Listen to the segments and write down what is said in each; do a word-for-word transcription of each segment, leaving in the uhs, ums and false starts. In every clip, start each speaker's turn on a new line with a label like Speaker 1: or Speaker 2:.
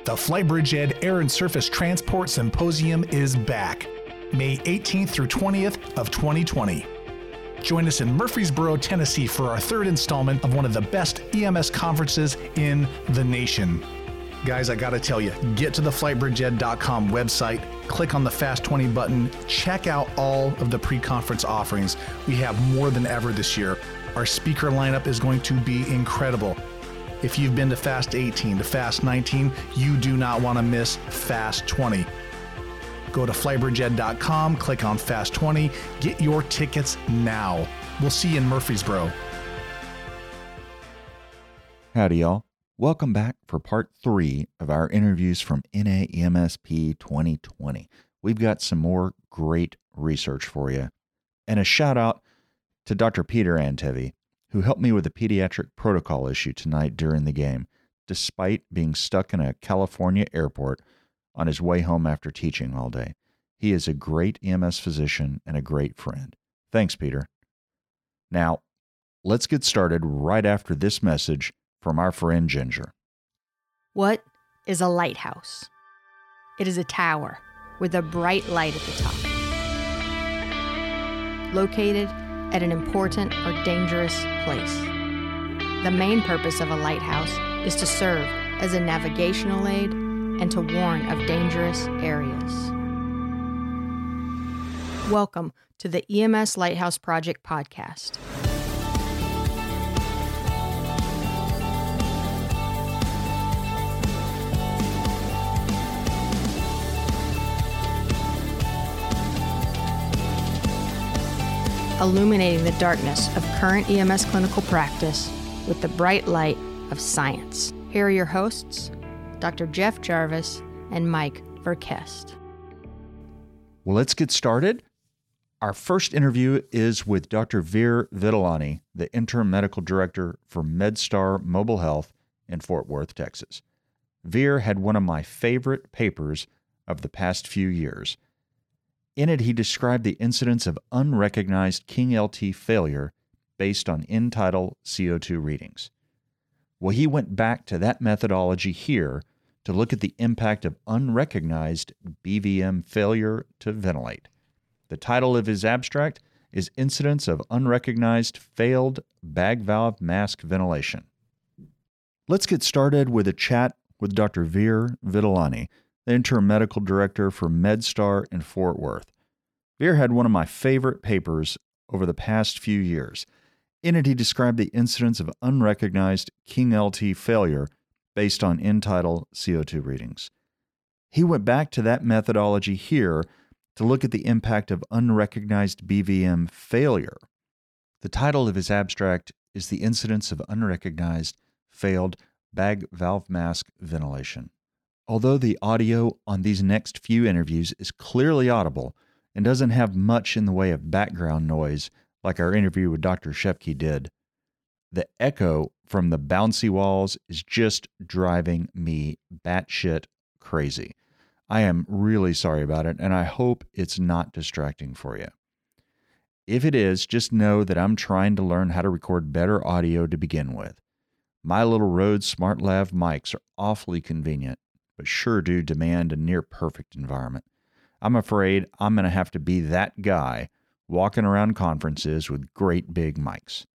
Speaker 1: The Flybridge Ed Air and Surface Transport Symposium is back, May eighteenth through twentieth of twenty twenty. Join us in Murfreesboro, Tennessee for our third installment of one of the best E M S conferences in the nation. Guys, I gotta tell you, get to the flybridge ed dot com website, click on the Fast twenty button, check out all of the pre-conference offerings. We have more than ever this year. Our speaker lineup is going to be incredible. If you've been to Fast eighteen, to Fast nineteen, you do not want to miss Fast twenty. Go to flybridge ed dot com, click on Fast twenty, get your tickets now. We'll see you in Murfreesboro.
Speaker 2: Howdy, y'all. Welcome back for part three of our interviews from N A E M S P twenty twenty. We've got some more great research for you. And a shout out to Doctor Peter Antevi, who helped me with a pediatric protocol issue tonight during the game, despite being stuck in a California airport on his way home after teaching all day. He is a great E M S physician and a great friend. Thanks, Peter. Now, let's get started right after this message from our friend Ginger.
Speaker 3: What is a lighthouse? It is a tower with a bright light at the top, located at an important or dangerous place. The main purpose of a lighthouse is to serve as a navigational aid and to warn of dangerous areas. Welcome to the E M S Lighthouse Project podcast. Illuminating the darkness of current E M S clinical practice with the bright light of science. Here are your hosts, Doctor Jeff Jarvis and Mike Verkest.
Speaker 2: Well, let's get started. Our first interview is with Doctor Veer Vitolani, the Interim Medical Director for MedStar Mobile Health in Fort Worth, Texas. Veer had one of my favorite papers of the past few years. In it, he described the incidence of unrecognized King L T failure based on end-tidal C O two readings. Well, he went back to that methodology here to look at the impact of unrecognized B V M failure to ventilate. The title of his abstract is Incidence of Unrecognized Failed Bag Valve Mask Ventilation. Let's get started with a chat with Doctor Veer Vitolani, the Interim Medical Director for MedStar in Fort Worth. Veer had one of my favorite papers over the past few years. In it, he described the incidence of unrecognized King L T failure based on end-tidal C O two readings. He went back to that methodology here to look at the impact of unrecognized B V M failure. The title of his abstract is The Incidence of Unrecognized Failed Bag Valve Mask Ventilation. Although the audio on these next few interviews is clearly audible and doesn't have much in the way of background noise like our interview with Doctor Shepke did, the echo from the bouncy walls is just driving me batshit crazy. I am really sorry about it, and I hope it's not distracting for you. If it is, just know that I'm trying to learn how to record better audio to begin with. My little Rode SmartLav mics are awfully convenient, but sure do demand a near-perfect environment. I'm afraid I'm going to have to be that guy walking around conferences with great big mics.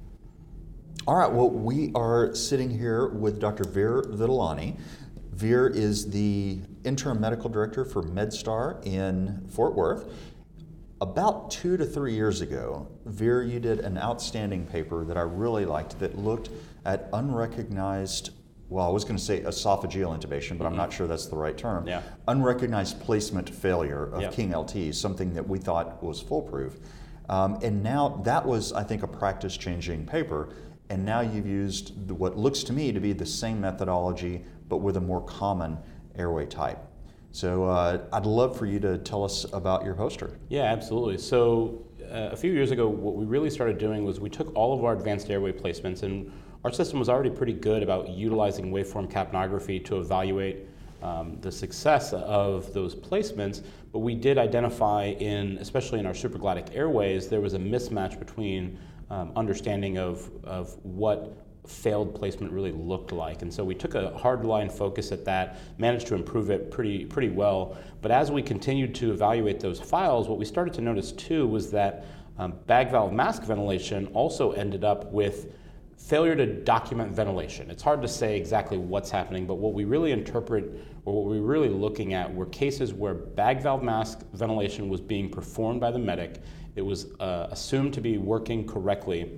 Speaker 2: All right, well, we are sitting here with Doctor Veer Vitolani. Veer is the Interim Medical Director for MedStar in Fort Worth. About two to three years ago, Veer, you did an outstanding paper that I really liked that looked at unrecognized, well, I was going to say esophageal intubation, but mm-hmm. I'm not sure that's the right term. Yeah. Unrecognized placement failure of yeah. King L T, something that we thought was foolproof. Um, and now that was, I think, a practice-changing paper. And now you've used what looks to me to be the same methodology, but with a more common airway type. So uh, I'd love for you to tell us about your poster.
Speaker 4: Yeah, absolutely. So uh, a few years ago, what we really started doing was we took all of our advanced airway placements, and our system was already pretty good about utilizing waveform capnography to evaluate um, the success of those placements, but we did identify in, especially in our supraglottic airways, there was a mismatch between um, understanding of, of what failed placement really looked like. And so we took a hard line focus at that, managed to improve it pretty pretty well. But as we continued to evaluate those files, what we started to notice too was that um, bag valve mask ventilation also ended up with failure to document ventilation. It's hard to say exactly what's happening, but what we really interpret, or what we were really looking at, were cases where bag valve mask ventilation was being performed by the medic. It was uh, assumed to be working correctly,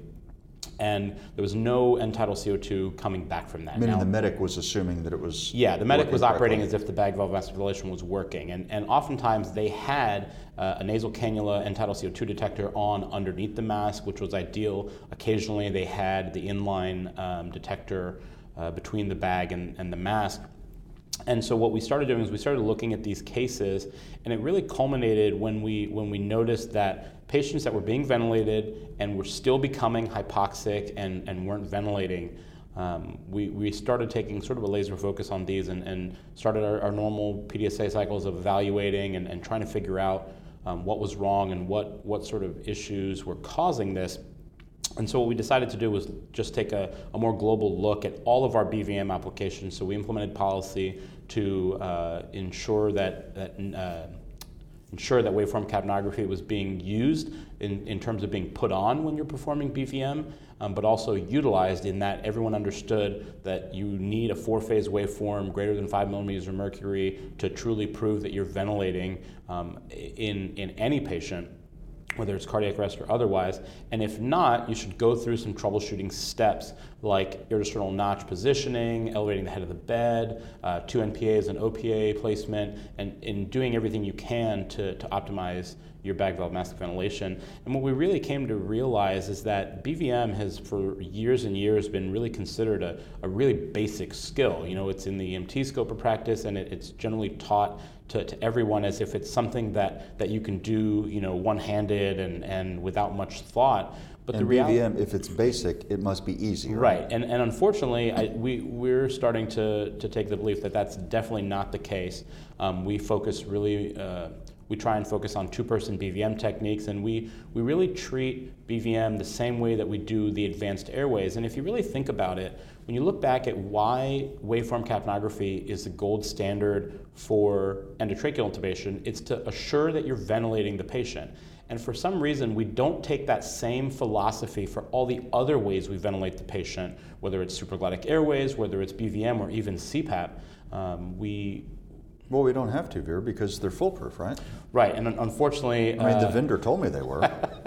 Speaker 4: and there was no end-tidal C O two coming back from that.
Speaker 2: Meaning
Speaker 4: now,
Speaker 2: the medic was assuming that it was
Speaker 4: Yeah, the medic was operating
Speaker 2: correctly.
Speaker 4: as if the bag valve mask ventilation was working. And, and oftentimes they had uh, a nasal cannula end-tidal C O two detector on underneath the mask, which was ideal. Occasionally they had the inline um, detector uh, between the bag and, and the mask. And so what we started doing is we started looking at these cases, and it really culminated when we when we noticed that patients that were being ventilated and were still becoming hypoxic and, and weren't ventilating, um, we, we started taking sort of a laser focus on these and, and started our, our normal P D S A cycles of evaluating and, and trying to figure out um, what was wrong and what, what sort of issues were causing this. And so what we decided to do was just take a, a more global look at all of our B V M applications. So we implemented policy to uh, ensure that, that uh, ensure that waveform capnography was being used in, in terms of being put on when you're performing B V M, um, but also utilized in that everyone understood that you need a four-phase waveform greater than five millimeters of mercury to truly prove that you're ventilating um, in, in any patient, whether it's cardiac arrest or otherwise. And if not, you should go through some troubleshooting steps like intersternal notch positioning, elevating the head of the bed, uh, two N P As and O P A placement, and in doing everything you can to, to optimize your bag valve mask ventilation. And what we really came to realize is that B V M has for years and years been really considered a, a really basic skill. You know, it's in the E M T scope of practice, and it, it's generally taught to, to everyone as if it's something that, that you can do, you know, one-handed and, and without much thought. But
Speaker 2: and
Speaker 4: the reality,
Speaker 2: B V M, if it's basic, it must be easy,
Speaker 4: right?
Speaker 2: Right,
Speaker 4: And, and unfortunately, I, we, we're starting to, to take the belief that that's definitely not the case. Um, we focus really, uh, we try and focus on two-person B V M techniques, and we, we really treat B V M the same way that we do the advanced airways. And if you really think about it, when you look back at why waveform capnography is the gold standard for endotracheal intubation, it's to assure that you're ventilating the patient. And for some reason, we don't take that same philosophy for all the other ways we ventilate the patient, whether it's supraglottic airways, whether it's B V M, or even C PAP. Um, we
Speaker 2: Well, we don't have to, Veer, because they're foolproof, right?
Speaker 4: Right, and unfortunately,
Speaker 2: I mean, the
Speaker 4: uh,
Speaker 2: vendor told me they were.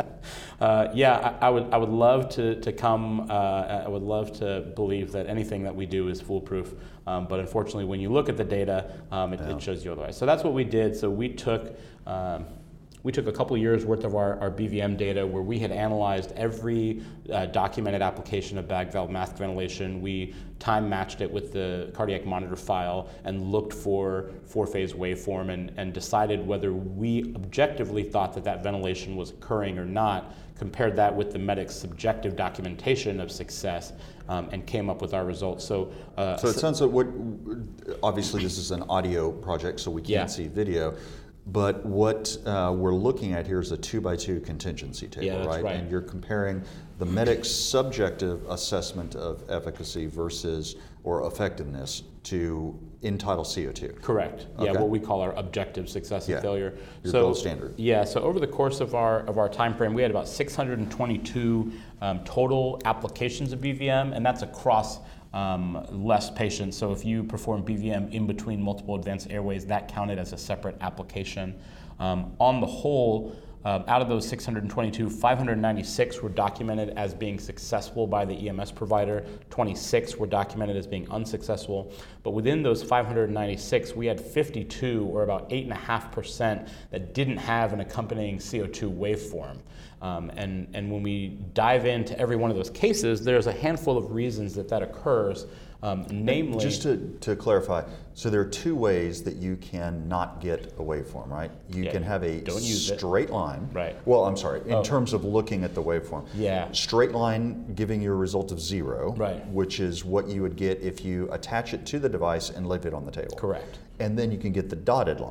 Speaker 4: uh, yeah, I, I would I would love to to come. Uh, I would love to believe that anything that we do is foolproof, um, but unfortunately, when you look at the data, um, it,
Speaker 2: Yeah.
Speaker 4: it shows you otherwise. So that's what we did. So we took. Um, We took a couple years worth of our, our B V M data where we had analyzed every uh, documented application of bag valve mask ventilation. We time matched it with the cardiac monitor file and looked for four-phase waveform and, and decided whether we objectively thought that that ventilation was occurring or not, compared that with the medic's subjective documentation of success, um, and came up with our results. So, uh,
Speaker 2: So it sounds like what, obviously this is an audio project, so we can't
Speaker 4: Yeah.
Speaker 2: see video. But what uh, we're looking at here is a two by two contingency table,
Speaker 4: Yeah, that's
Speaker 2: right?
Speaker 4: right.
Speaker 2: And you're comparing the medic's subjective assessment of efficacy versus or effectiveness to end-tidal C O two.
Speaker 4: Correct. Yeah,
Speaker 2: Okay.
Speaker 4: what we call our objective success and
Speaker 2: Yeah,
Speaker 4: failure.
Speaker 2: your
Speaker 4: so,
Speaker 2: gold standard.
Speaker 4: Yeah. So over the course of our of our time frame, we had about six hundred twenty-two um, total applications of B V M, and that's across um, less patients. So if you perform B V M in between multiple advanced airways, that counted as a separate application. Um, on the whole, Uh, out of those six hundred twenty-two, five hundred ninety-six were documented as being successful by the E M S provider, twenty-six were documented as being unsuccessful. But within those five hundred ninety-six, we had fifty-two, or about eight point five percent, that didn't have an accompanying C O two waveform. Um, and, and when we dive into every one of those cases, there's a handful of reasons that that occurs. Um, namely,
Speaker 2: Just to, to clarify, so there are two ways that you can not get a waveform, right? You
Speaker 4: Yeah,
Speaker 2: can have a
Speaker 4: don't use it.
Speaker 2: straight line.
Speaker 4: Right.
Speaker 2: Well, I'm sorry, in
Speaker 4: Oh.
Speaker 2: terms of looking at the waveform.
Speaker 4: Yeah.
Speaker 2: Straight line giving you a result of zero,
Speaker 4: Right.
Speaker 2: which is what you would get if you attach it to the device and leave it on the table.
Speaker 4: Correct.
Speaker 2: And then you can get the dotted line.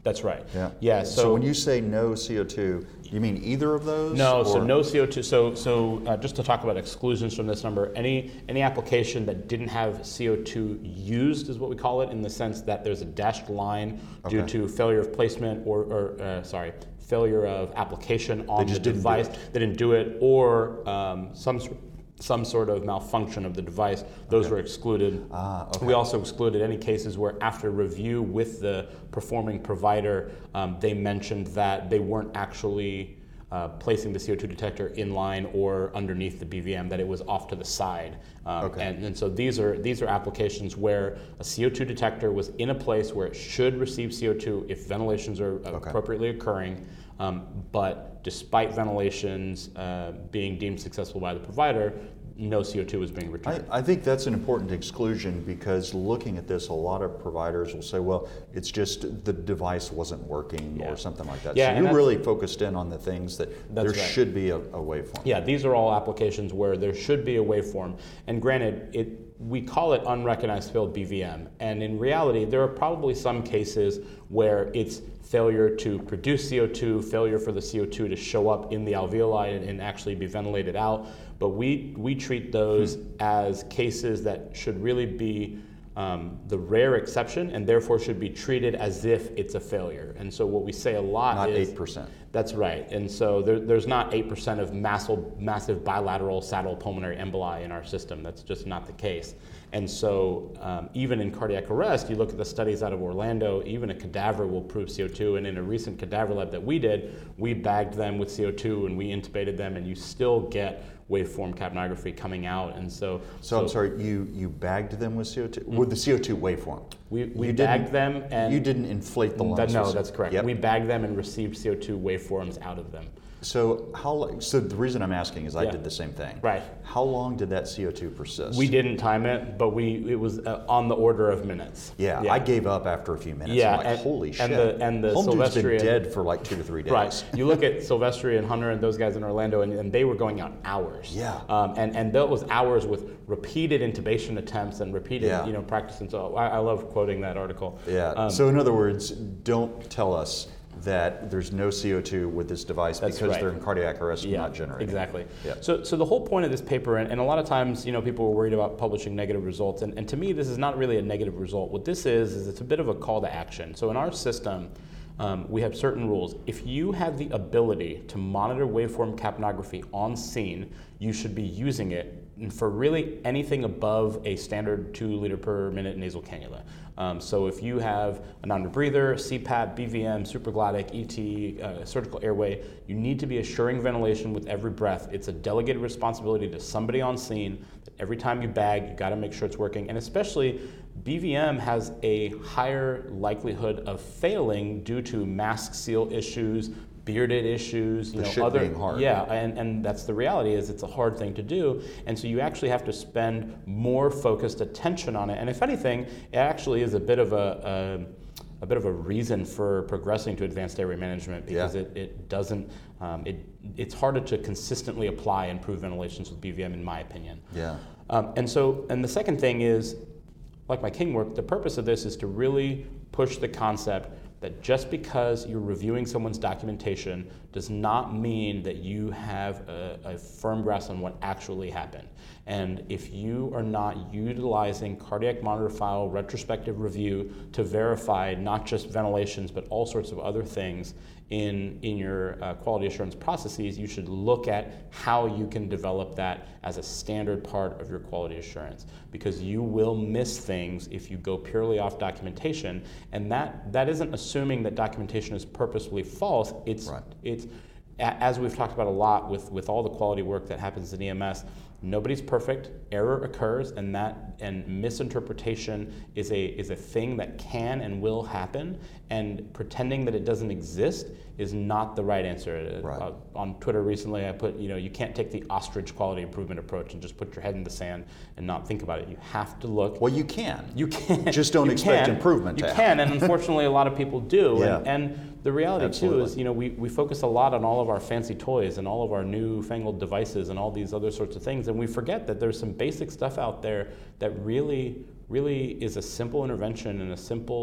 Speaker 4: That's right.
Speaker 2: Yeah.
Speaker 4: Yeah.
Speaker 2: So,
Speaker 4: So,
Speaker 2: when you say no C O two, you mean either of those?
Speaker 4: no, so
Speaker 2: or-
Speaker 4: no C O two. So, so uh, just to talk about exclusions from this number, any any application that didn't have C O two used is what we call it, in the sense that there's a dashed line due
Speaker 2: Okay.
Speaker 4: to failure of placement or, or uh, sorry, failure of application on the
Speaker 2: just didn't do
Speaker 4: device.
Speaker 2: it.
Speaker 4: They didn't do it, or um, some sort some sort of malfunction of the device. Those were excluded.
Speaker 2: Ah, okay.
Speaker 4: We also excluded any cases where, after review with the performing provider, um, they mentioned that they weren't actually uh, placing the C O two detector in line or underneath the B V M, that it was off to the side. Um,
Speaker 2: Okay.
Speaker 4: and, and so these are these are applications where a C O two detector was in a place where it should receive C O two if ventilations are
Speaker 2: Okay.
Speaker 4: appropriately occurring, um, but despite ventilations uh, being deemed successful by the provider, no C O two was being
Speaker 2: I,
Speaker 4: returned.
Speaker 2: I think that's an important exclusion, because looking at this, a lot of providers will say, well, it's just the device wasn't working
Speaker 4: Yeah.
Speaker 2: or something like that.
Speaker 4: Yeah,
Speaker 2: so
Speaker 4: and
Speaker 2: you
Speaker 4: that's-
Speaker 2: really focused in on the things that
Speaker 4: That's
Speaker 2: there
Speaker 4: right.
Speaker 2: should be a, a waveform.
Speaker 4: Yeah, these are all applications where there should be a waveform. And granted, it we call it unrecognized failed B V M. And in reality, there are probably some cases where it's failure to produce C O two, failure for the C O two to show up in the alveoli and, and actually be ventilated out. But we, we treat those
Speaker 2: Hmm.
Speaker 4: as cases that should really be um, the rare exception, and therefore should be treated as if it's a failure. And so what we say a lot
Speaker 2: Not
Speaker 4: is...
Speaker 2: eight percent.
Speaker 4: That's right. And so there, there's not eight percent of massive, massive bilateral saddle pulmonary emboli in our system. That's just not the case. And so um, even in cardiac arrest, you look at the studies out of Orlando, even a cadaver will prove C O two. And in a recent cadaver lab that we did, we bagged them with C O two and we intubated them, and you still get waveform capnography coming out. And so,
Speaker 2: So, I'm sorry, you, you bagged them with C O two? With the C O two waveform?
Speaker 4: we, we
Speaker 2: You
Speaker 4: bagged
Speaker 2: didn't-
Speaker 4: them, and
Speaker 2: You didn't inflate the lungs?
Speaker 4: that, no,
Speaker 2: with-
Speaker 4: that's correct.
Speaker 2: Yep.
Speaker 4: We bagged them and received C O two waveforms out of them.
Speaker 2: So how long, so the reason I'm asking is I
Speaker 4: Yeah.
Speaker 2: did the same thing.
Speaker 4: Right.
Speaker 2: How long did that C O two persist?
Speaker 4: We didn't time it, but we it was uh, on the order of minutes.
Speaker 2: Yeah, I gave up after a few minutes.
Speaker 4: Yeah,
Speaker 2: I'm like,
Speaker 4: and-
Speaker 2: holy
Speaker 4: and
Speaker 2: shit.
Speaker 4: the- and the
Speaker 2: Home dude's been
Speaker 4: Silvestri and-
Speaker 2: dead for like two to three days.
Speaker 4: Right. You look at Silvestri and Hunter and those guys in Orlando, and, and they were going out hours.
Speaker 2: Yeah.
Speaker 4: Um, and and that was hours with repeated intubation attempts and repeated,
Speaker 2: Yeah.
Speaker 4: you know, practice. And so I, I love quoting that article.
Speaker 2: Yeah.
Speaker 4: Um,
Speaker 2: so in other words, don't tell us that there's no C O two with this device
Speaker 4: That's
Speaker 2: because
Speaker 4: right.
Speaker 2: they're in cardiac arrest and
Speaker 4: Yeah,
Speaker 2: not generating.
Speaker 4: exactly.
Speaker 2: Yeah.
Speaker 4: So, so the whole point of this paper, and, and a lot of times, you know, people were worried about publishing negative results, and, and to me, this is not really a negative result. What this is, is it's a bit of a call to action. So in our system, um, we have certain rules. If you have the ability to monitor waveform capnography on scene, you should be using it for really anything above a standard two liter per minute nasal cannula. Um, so if you have a non-rebreather, C PAP, B V M, supraglottic, E T, uh, surgical airway, you need to be assuring ventilation with every breath. It's a delegated responsibility to somebody on scene. Every time you bag, you got to make sure it's working. And especially, B V M has a higher likelihood of failing due to mask seal issues, bearded issues, you
Speaker 2: The
Speaker 4: know,
Speaker 2: shit
Speaker 4: other
Speaker 2: being hard.
Speaker 4: yeah, and, and that's the reality, is it's a hard thing to do, and so you actually have to spend more focused attention on it. And if anything, it actually is a bit of a, a, a bit of a reason for progressing to advanced airway management, because
Speaker 2: Yeah.
Speaker 4: it, it doesn't um, it it's harder to consistently apply and improve ventilations with B V M, in my opinion.
Speaker 2: Yeah.
Speaker 4: Um, and so, and the second thing is, like my King work, the purpose of this is to really push the concept that just because you're reviewing someone's documentation does not mean that you have a, a firm grasp on what actually happened. And if you are not utilizing cardiac monitor file retrospective review to verify not just ventilations but all sorts of other things in, in your uh, quality assurance processes, you should look at how you can develop that as a standard part of your quality assurance, because you will miss things if you go purely off documentation. And that, that isn't assuming that documentation is purposefully false. It's,
Speaker 2: Right.
Speaker 4: it's a- as we've talked about a lot with, with all the quality work that happens in E M S, nobody's perfect, error occurs, and that and misinterpretation is a is a thing that can and will happen, and pretending that it doesn't exist is not the right answer.
Speaker 2: Right.
Speaker 4: Uh, on Twitter recently, I put, you know, you can't take the ostrich quality improvement approach and just put your head in the sand and not think about it. You have to look.
Speaker 2: Well, you can.
Speaker 4: You can.
Speaker 2: Just don't
Speaker 4: you
Speaker 2: expect
Speaker 4: can.
Speaker 2: improvement
Speaker 4: You
Speaker 2: to
Speaker 4: can, and unfortunately, a lot of people do.
Speaker 2: Yeah.
Speaker 4: And, and the reality
Speaker 2: Absolutely.
Speaker 4: too is, you know, we, we focus a lot on all of our fancy toys and all of our newfangled devices and all these other sorts of things, and we forget that there's some basic stuff out there that really, really is a simple intervention and a simple
Speaker 2: Yeah.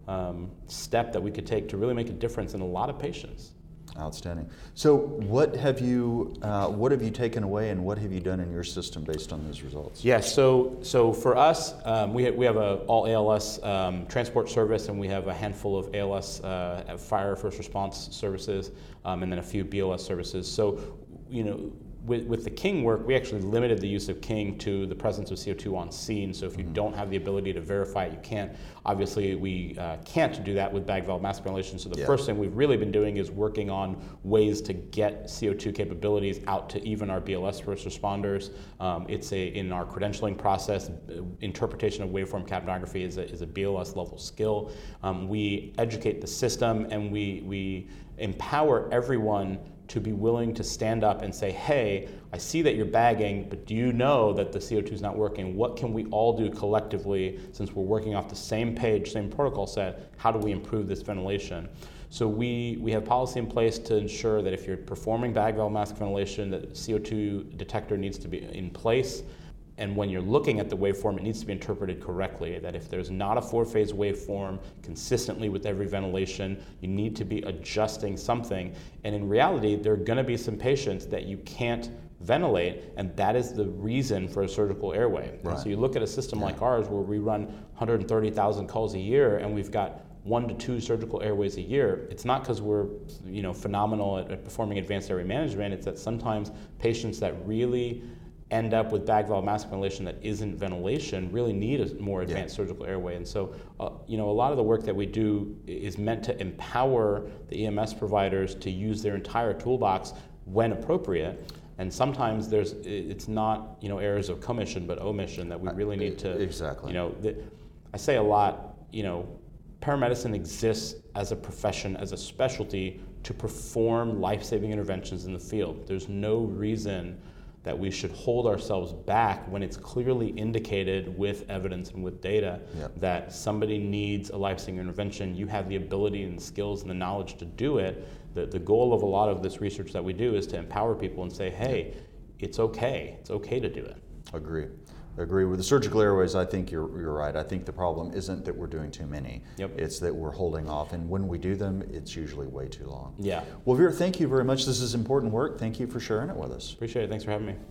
Speaker 4: um, step that we could take to really make a difference in a lot of patients.
Speaker 2: Outstanding. So, what have you uh, what have you taken away, and what have you done in your system based on those results?
Speaker 4: Yeah. So, so for us, um, we have, we have a all A L S um, transport service, and we have a handful of A L S uh, fire first response services, um, and then a few B L S services. So, you know. With, with the King work, we actually limited the use of King to the presence of C O two on scene. So if you mm-hmm. don't have the ability to verify it, you can't. Obviously, we uh, can't do that with bag valve mask ventilation. So the yeah. first thing we've really been doing is working on ways to get C O two capabilities out to even our B L S first responders. Um, it's a in our credentialing process, interpretation of waveform capnography is a, is a B L S level skill. Um, we educate the system, and we we empower everyone to be willing to stand up and say, hey, I see that you're bagging, but do you know that the C O two is not working? What can we all do collectively, since we're working off the same page, same protocol set? How do we improve this ventilation? So we, we have policy in place to ensure that if you're performing bag valve mask ventilation, that the C O two detector needs to be in place. And when you're looking at the waveform, it needs to be interpreted correctly, that if there's not a four-phase waveform consistently with every ventilation, you need to be adjusting something. And in reality, there are going to be some patients that you can't ventilate, and that is the reason for a surgical airway. Right. And so you look at a system yeah. like ours, where we run one hundred thirty thousand calls a year, and we've got one to two surgical airways a year. It's not because we're you know, phenomenal at, at performing advanced airway management. It's that sometimes patients that really end up with bag valve mask ventilation that isn't ventilation really need a more advanced yeah. surgical airway. And so, uh, you know, a lot of the work that we do is meant to empower the E M S providers to use their entire toolbox when appropriate. And sometimes there's, it's not, you know, errors of commission, but omission that we really need to,
Speaker 2: exactly.
Speaker 4: you know, the, I say a lot, you know, paramedicine exists as a profession, as a specialty, to perform life-saving interventions in the field. There's no reason that we should hold ourselves back when it's clearly indicated with evidence and with data yep. that somebody needs a life-saving intervention. You have the ability and the skills and the knowledge to do it. The, the goal of a lot of this research that we do is to empower people and say, hey, yep. it's okay. It's okay to do it.
Speaker 2: Agree. Agree. With the surgical airways, I think you're you're right. I think the problem isn't that we're doing too many. Yep. It's that we're holding off, and when we do them, it's usually way too long.
Speaker 4: Yeah.
Speaker 2: Well, Veer, thank you very much. This is important work. Thank you for sharing it with us.
Speaker 4: Appreciate it. Thanks for having me.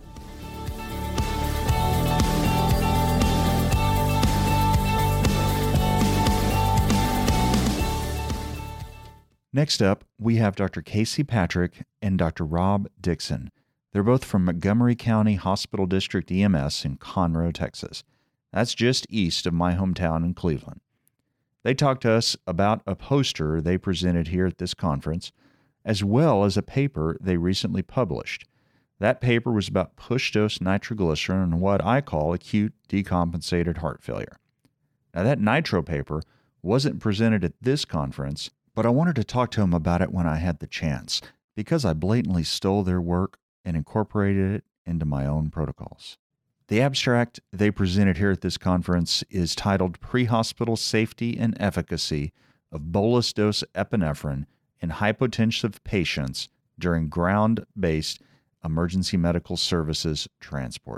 Speaker 2: Next up, we have Doctor Casey Patrick and Doctor Rob Dixon. They're both from Montgomery County Hospital District E M S in Conroe, Texas. That's just east of my hometown in Cleveland. They talked to us about a poster they presented here at this conference, as well as a paper they recently published. That paper was about push-dose nitroglycerin and what I call acute decompensated heart failure. Now, that nitro paper wasn't presented at this conference, but I wanted to talk to them about it when I had the chance, because I blatantly stole their work and incorporated it into my own protocols. The abstract they presented here at this conference is titled Pre-Hospital Safety and Efficacy of Bolus Dose Epinephrine in Hypotensive Patients During Ground-Based Emergency Medical Services Transport.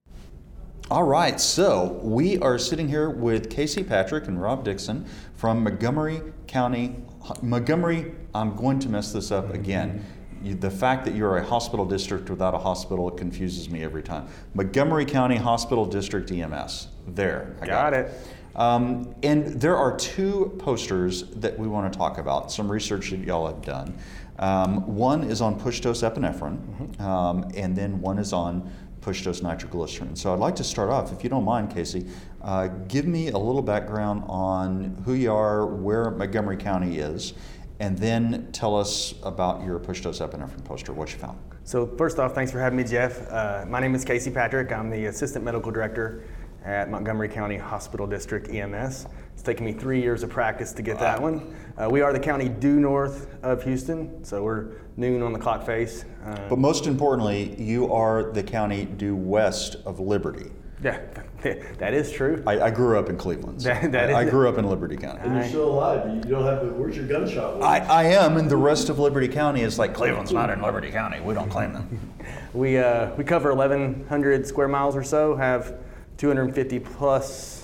Speaker 2: All right, so we are sitting here with Casey Patrick and Rob Dixon from Montgomery County. Montgomery, I'm going to mess this up again. You, the fact that you're a hospital district without a hospital confuses me every time. Montgomery County Hospital District E M S. There. I got,
Speaker 5: got it.
Speaker 2: it. Um, and there are two posters that we want to talk about, some research that y'all have done. Um, one is on push-dose epinephrine, mm-hmm. um, and then one is on push-dose nitroglycerin. So I'd like to start off, if you don't mind, Casey, uh, give me a little background on who you are, where Montgomery County is, and then tell us about your push-dose epinephrine poster, what you found.
Speaker 5: So first off, thanks for having me, Jeff. Uh, my name is Casey Patrick. I'm the Assistant Medical Director at Montgomery County Hospital District E M S. It's taken me three years of practice to get wow. that one. Uh, we are the county due north of Houston, so we're noon on the clock face. Uh,
Speaker 2: but most importantly, you are the county due west of Liberty.
Speaker 5: Yeah, that is true.
Speaker 2: I, I grew up in Cleveland. So
Speaker 5: that, that
Speaker 2: I,
Speaker 5: is
Speaker 2: I grew up in Liberty County.
Speaker 6: And you're still alive. You don't have the, where's your gunshot wound?
Speaker 2: I, I am, and the rest of Liberty County is like, Cleveland's not in Liberty County. We don't claim them.
Speaker 5: we uh, we cover eleven hundred square miles or so, have two hundred fifty plus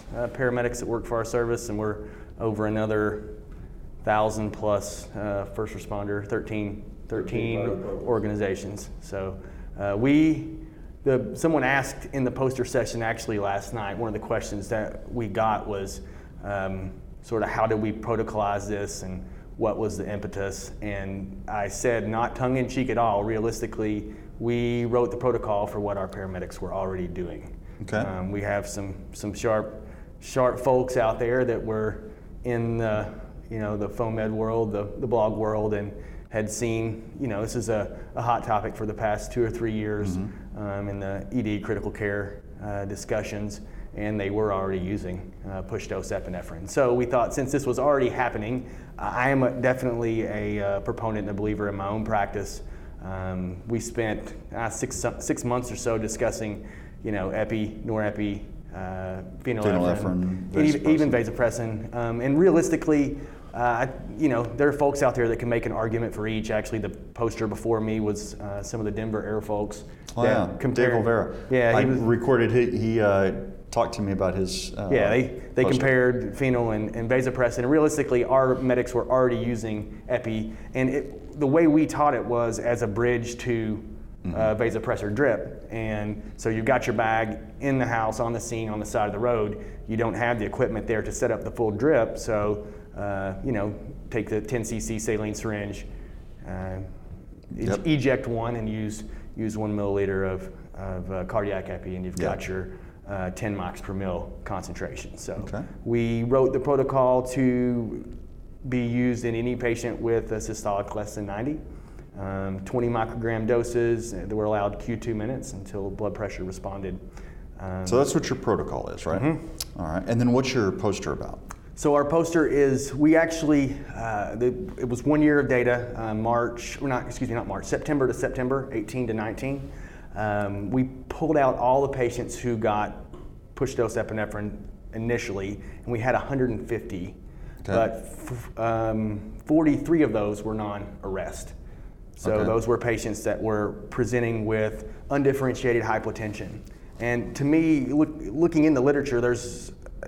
Speaker 5: uh, paramedics that work for our service, and we're over another thousand plus uh, first responder, thirteen, thirteen organizations. So uh, we, the, someone asked in the poster session actually last night, one of the questions that we got was um, sort of how did we protocolize this and what was the impetus? And I said, not tongue-in-cheek at all, realistically, we wrote the protocol for what our paramedics were already doing.
Speaker 2: Okay.
Speaker 5: Um, we have some some sharp sharp folks out there that were in the you know the FOAMed world, the, the blog world, and had seen, you know, this is a, a hot topic for the past two or three years mm-hmm. um, in the E D critical care uh, discussions, and they were already using uh, push dose epinephrine. So we thought, since this was already happening, uh, I am a, definitely a uh, proponent and a believer in my own practice. Um, we spent uh, six six months or so discussing, you know, epi, norepi, uh, phenylephrine,
Speaker 2: phenylephrine
Speaker 5: even, even vasopressin, um, and realistically, uh, you know, there are folks out there that can make an argument for each. Actually, the poster before me was uh, some of the Denver Air folks.
Speaker 2: Oh yeah,
Speaker 5: compared,
Speaker 2: Dave Olvera.
Speaker 5: Yeah, he
Speaker 2: I
Speaker 5: was,
Speaker 2: recorded. He, he uh, talked to me about his. Uh,
Speaker 5: yeah, they they
Speaker 2: poster.
Speaker 5: compared phenol and, and vasopressin. And realistically, our medics were already using epi, and it, the way we taught it was as a bridge to mm-hmm. uh, vasopressor drip. And so you've got your bag in the house, on the scene, on the side of the road. You don't have the equipment there to set up the full drip. So, uh, you know, take the ten c c saline syringe, uh,
Speaker 2: yep.
Speaker 5: eject one, and use use one milliliter of, of uh, cardiac epi, and you've
Speaker 2: yep.
Speaker 5: got your uh, ten mics per mil concentration. So
Speaker 2: okay.
Speaker 5: we wrote the protocol to be used in any patient with a systolic less than ninety. Um, twenty microgram doses that were allowed Q two minutes until blood pressure responded. Um,
Speaker 2: so that's what your protocol is, right?
Speaker 5: Mm-hmm.
Speaker 2: All right. And then what's your poster about?
Speaker 5: So our poster is, we actually, uh, the, it was one year of data, uh, March, or not, excuse me, not March, September to September, eighteen to nineteen. Um, we pulled out all the patients who got push dose epinephrine initially, and we had one hundred fifty. Okay. But f- um, forty-three of those were non-arrest. So okay. those were patients that were presenting with undifferentiated hypotension. And to me, look, looking in the literature, there's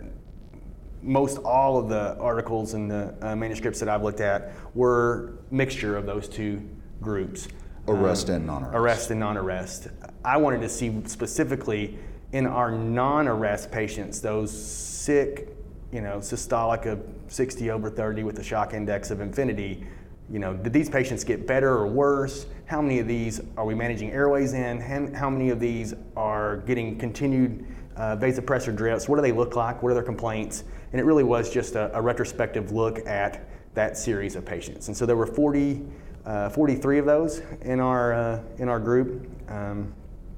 Speaker 5: most all of the articles and the uh, manuscripts that I've looked at were mixture of those two groups.
Speaker 2: Arrest
Speaker 5: um,
Speaker 2: and non-arrest.
Speaker 5: Arrest and non-arrest. I wanted to see specifically in our non-arrest patients, those sick, you know, systolic of sixty over thirty with a shock index of infinity. You know, did these patients get better or worse? How many of these are we managing airways in? How many of these are getting continued uh, vasopressor drips? What do they look like? What are their complaints? And it really was just a, a retrospective look at that series of patients. And so there were forty, uh, forty-three of those in our uh, in our group, um,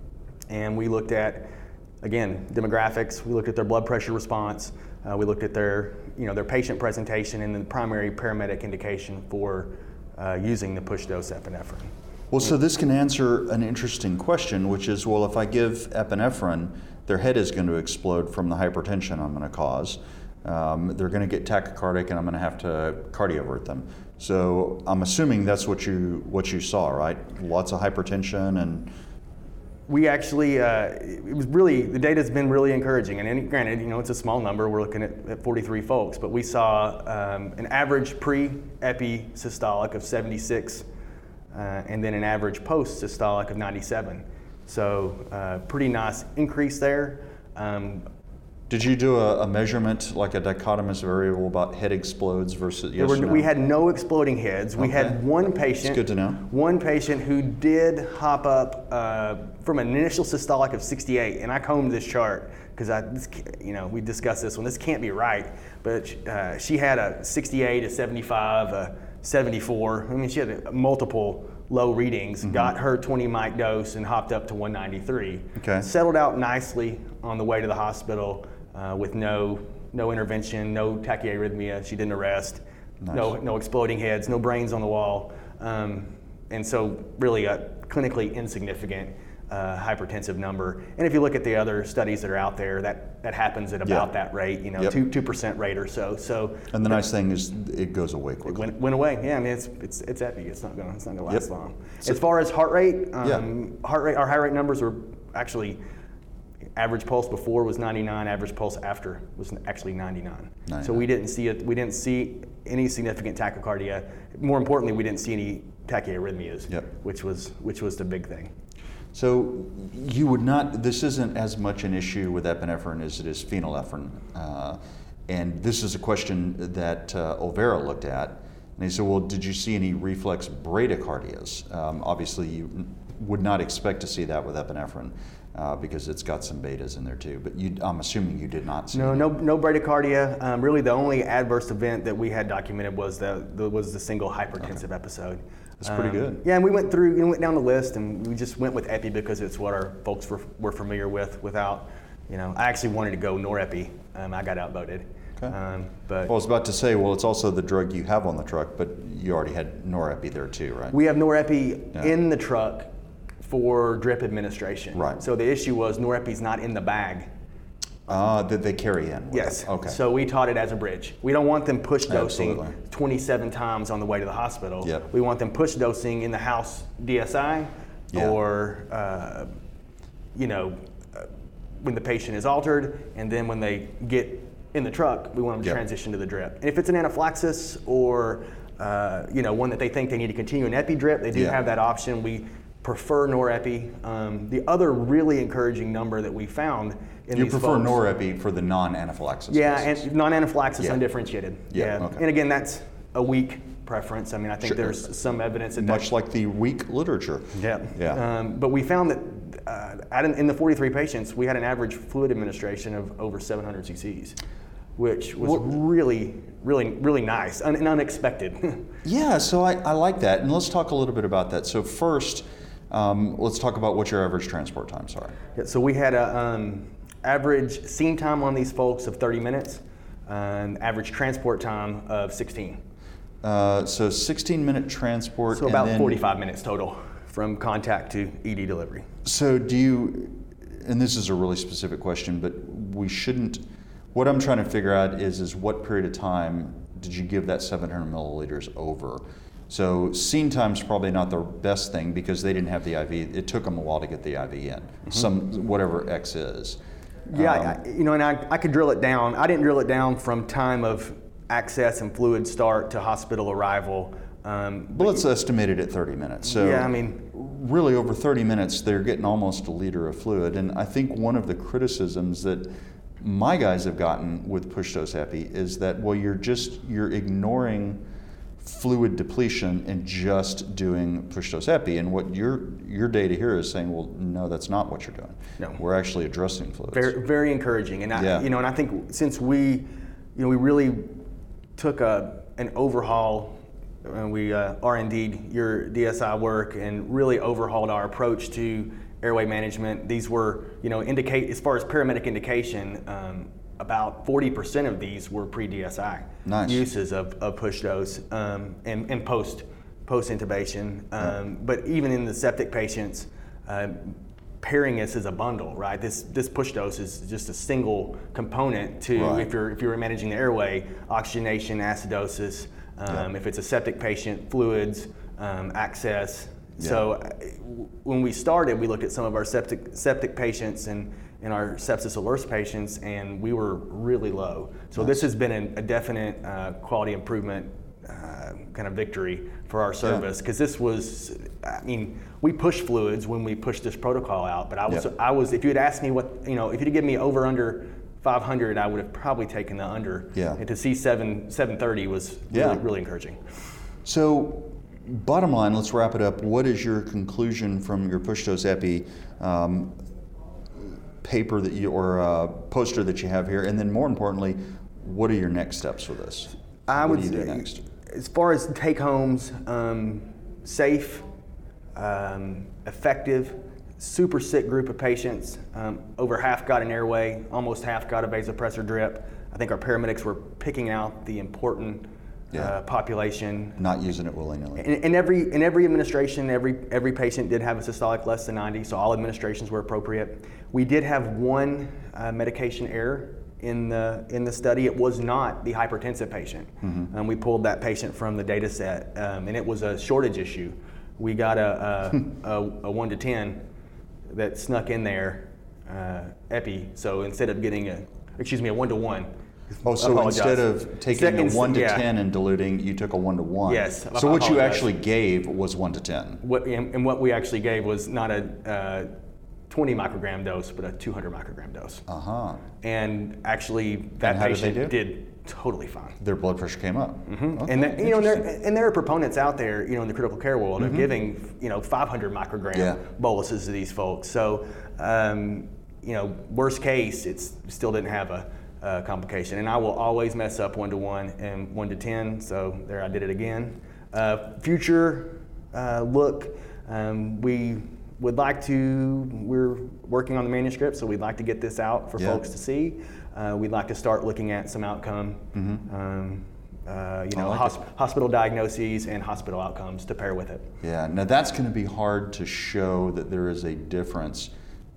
Speaker 5: and we looked at, again, demographics. We looked at their blood pressure response. Uh, we looked at their, you know, their patient presentation and the primary paramedic indication for uh, using the push dose epinephrine.
Speaker 2: Well, so this can answer an interesting question, which is, well, if I give epinephrine, their head is going to explode from the hypertension I'm going to cause. Um, they're going to get tachycardic, and I'm going to have to cardiovert them. So I'm assuming that's what you what you saw, right? Lots of hypertension and.
Speaker 5: We actually, uh, it was really, the data's been really encouraging. And any, granted, you know, it's a small number. We're looking at, at forty-three folks, but we saw um, an average pre-epi systolic of seventy-six, uh, and then an average post-systolic of ninety-seven. So uh, pretty nice increase there. Um,
Speaker 2: Did you do a, a measurement, like a dichotomous variable about head explodes versus yes
Speaker 5: were,
Speaker 2: or no?
Speaker 5: We had no exploding heads. We
Speaker 2: okay.
Speaker 5: had one patient.
Speaker 2: It's good to know.
Speaker 5: One patient who did hop up uh, from an initial systolic of sixty-eight, and I combed this chart because I, this, you know, we discussed this one. This can't be right, but uh, she had a sixty-eight, a seventy-five, a seventy-four. I mean, she had a, multiple low readings. Mm-hmm. Got her twenty mic dose and hopped up to one ninety-three.
Speaker 2: Okay.
Speaker 5: Settled out nicely on the way to the hospital. Uh, with no no intervention, no tachyarrhythmia. She didn't arrest, nice. no no exploding heads, no brains on the wall, um, and so really a clinically insignificant uh, hypertensive number. And if you look at the other studies that are out there, that, that happens at about yeah. that rate, you know,
Speaker 2: yep.
Speaker 5: two two percent rate or so. So.
Speaker 2: And the nice thing is it goes away quickly.
Speaker 5: It went, went away. Yeah, I mean it's it's it's epi. It's not going it's not going to last
Speaker 2: yep.
Speaker 5: long.
Speaker 2: So,
Speaker 5: as far as heart rate, um,
Speaker 2: yeah.
Speaker 5: heart rate, our heart rate numbers were actually average pulse before was ninety-nine. Average pulse after was actually ninety-nine.
Speaker 2: ninety-nine.
Speaker 5: So we didn't see it. We didn't see any significant tachycardia. More importantly, we didn't see any tachyarrhythmias,
Speaker 2: Yep.
Speaker 5: which was which was the big thing.
Speaker 2: So you would not, this isn't as much an issue with epinephrine as it is phenylephrine. Uh, and this is a question that uh, Olvera looked at. And he said, well, did you see any reflex bradycardias? Um, obviously, you n- would not expect to see that with epinephrine uh, because it's got some betas in there too. But you, I'm assuming you did not see
Speaker 5: No,
Speaker 2: any.
Speaker 5: no, no bradycardia. Um, really, the only adverse event that we had documented was the, the was the single hypertensive okay. episode.
Speaker 2: That's pretty
Speaker 5: um,
Speaker 2: good.
Speaker 5: Yeah, and we went through, you know, went down the list, and we just went with epi because it's what our folks were, were familiar with. Without, you know, I actually wanted to go norepi. Um, I got outvoted.
Speaker 2: Okay.
Speaker 5: Um, but
Speaker 2: Well, I was about to say, well, it's also the drug you have on the truck, but you already had norepi there too, right?
Speaker 5: we have norepi
Speaker 2: Yeah.
Speaker 5: in the truck for drip administration.
Speaker 2: Right.
Speaker 5: So the issue was norepi's not in the bag.
Speaker 2: Uh, that they carry in. with
Speaker 5: Yes.
Speaker 2: it. Okay.
Speaker 5: So we taught it as a bridge. We don't want them push dosing
Speaker 2: Absolutely.
Speaker 5: twenty-seven times on the way to the hospital.
Speaker 2: Yep.
Speaker 5: We want them push dosing in the house D S I
Speaker 2: Yeah.
Speaker 5: or, uh, you know, uh, when the patient is altered, and then when they get in the truck, we want them to
Speaker 2: Yep.
Speaker 5: transition to the drip. And if it's an anaphylaxis or, uh, you know, one that they think they need to continue an epi drip, they do
Speaker 2: Yeah.
Speaker 5: have that option. We prefer norepi. Um, the other really encouraging number that we found in
Speaker 2: You
Speaker 5: these
Speaker 2: prefer
Speaker 5: folks,
Speaker 2: norepi for the non-anaphylaxis
Speaker 5: yeah,
Speaker 2: cases.
Speaker 5: and non-anaphylaxis
Speaker 2: Yeah.
Speaker 5: undifferentiated.
Speaker 2: Yeah,
Speaker 5: Yeah,
Speaker 2: okay.
Speaker 5: and again, that's a weak preference. I mean, I think
Speaker 2: Sure.
Speaker 5: there's some evidence that
Speaker 2: Much
Speaker 5: that,
Speaker 2: like the weak literature.
Speaker 5: yeah,
Speaker 2: Yeah.
Speaker 5: Um, but we found that uh, at an, in the forty-three patients, we had an average fluid administration of over seven hundred cc's, which was
Speaker 2: What-
Speaker 5: really, really, really nice un- and unexpected.
Speaker 2: Yeah, so I, I like that. And let's talk a little bit about that. So first, um, let's talk about what your average transport times are.
Speaker 5: Yeah, so we had a um, average scene time on these folks of thirty minutes, and average transport time of sixteen.
Speaker 2: Uh, so sixteen minute transport.
Speaker 5: So
Speaker 2: and
Speaker 5: about
Speaker 2: then-
Speaker 5: forty-five minutes total from contact to E D delivery.
Speaker 2: So do you, and this is a really specific question, but we shouldn't, what I'm trying to figure out is, is what period of time did you give that seven hundred milliliters over? So scene time's probably not the best thing because they didn't have the I V. It took them a while to get the I V in, mm-hmm. some whatever X is.
Speaker 5: Yeah,
Speaker 2: Um,
Speaker 5: I, you know, and I, I could drill it down. I didn't drill it down from time of access and fluid start to hospital arrival. Um,
Speaker 2: but let's estimate it at thirty minutes. So
Speaker 5: yeah, I mean,
Speaker 2: really over thirty minutes, they're getting almost a liter of fluid. And I think one of the criticisms that my guys have gotten with push dose epi is that, well, you're just, you're ignoring fluid depletion and just doing push dose epi. And what your your data here is saying, well, no, that's not what you're doing.
Speaker 5: No.
Speaker 2: We're actually addressing fluids.
Speaker 5: very, very encouraging. And I,
Speaker 2: Yeah.
Speaker 5: you know, and I think since we, you know, we really took a an overhaul. And we uh, R and D'd your D S I work and really overhauled our approach to airway management. These were, you know, indicate as far as paramedic indication, um, about forty percent of these were pre-D S I
Speaker 2: Nice.
Speaker 5: uses of, of push dose um, and, and post post intubation. Um, But even in the septic patients, uh, pairing this as a bundle, right? This this push dose is just a single component to
Speaker 2: Right.
Speaker 5: if you're if you're managing the airway, oxygenation, acidosis. Um,
Speaker 2: Yeah.
Speaker 5: If it's a septic patient, fluids, um, access.
Speaker 2: Yeah.
Speaker 5: So uh, when we started, we looked at some of our septic septic patients and, and our sepsis alerts patients, and we were really low. So this has been a, a definite uh, quality improvement uh, kind of victory for our service, because this was, I mean, we push fluids when we pushed this protocol out, but I was,
Speaker 2: Yeah.
Speaker 5: I was, if you had asked me what, you know, if you'd give me over under five hundred, I would have probably taken the under.
Speaker 2: Yeah.
Speaker 5: And to see seven seven thirty was
Speaker 2: Yeah.
Speaker 5: really, really encouraging.
Speaker 2: So, bottom line, let's wrap it up. What is your conclusion from your push dose epi um, paper that you or uh, poster that you have here, and then more importantly, what are your next steps with this?
Speaker 5: I
Speaker 2: what
Speaker 5: would
Speaker 2: do you do
Speaker 5: say,
Speaker 2: next?
Speaker 5: as far as take homes, um, safe, um, effective, super sick group of patients. Um, over half got an airway, almost half got a vasopressor drip. I think our paramedics were picking out the important
Speaker 2: Yeah.
Speaker 5: uh, population.
Speaker 2: Not using it willy-nilly.
Speaker 5: In, in every in every administration, every every patient did have a systolic less than ninety, so all administrations were appropriate. We did have one uh, medication error in the in the study. It was not the hypertensive patient.
Speaker 2: Mm-hmm.
Speaker 5: Um, we pulled that patient from the data set, um, and it was a shortage issue. We got a a, a, a one to ten that snuck in there uh, epi. So instead of getting a, excuse me, a one to one.
Speaker 2: Oh, so
Speaker 5: apologize.
Speaker 2: instead of taking
Speaker 5: Instead-
Speaker 2: a one to
Speaker 5: yeah.
Speaker 2: ten and diluting, you took a one to one.
Speaker 5: Yes, I
Speaker 2: So what you
Speaker 5: apologize.
Speaker 2: actually gave was one to ten.
Speaker 5: What, and, and what we actually gave was not a uh, twenty microgram dose, but a two hundred microgram dose.
Speaker 2: Uh huh.
Speaker 5: And actually, that
Speaker 2: how did they
Speaker 5: patient
Speaker 2: do?
Speaker 5: did totally fine.
Speaker 2: Their blood pressure came up. Mm-hmm. Okay,
Speaker 5: And there, you know, there,
Speaker 2: interesting.
Speaker 5: and there are proponents out there, you know, in the critical care world, of giving, you know, five hundred microgram
Speaker 2: Yeah.
Speaker 5: boluses to these folks. So, um, you know, worst case, it's still didn't have a, a complication. And I will always mess up one to one and one to ten. So there, I did it again. Uh, future uh, look, um, we would like to. We're working on the manuscript, so we'd like to get this out for
Speaker 2: Yeah.
Speaker 5: folks to see. Uh, we'd like to start looking at some outcome, um, uh, you know,
Speaker 2: like
Speaker 5: hosp- hospital diagnoses and hospital outcomes to pair with it.
Speaker 2: Yeah, now that's going to be hard to show that there is a difference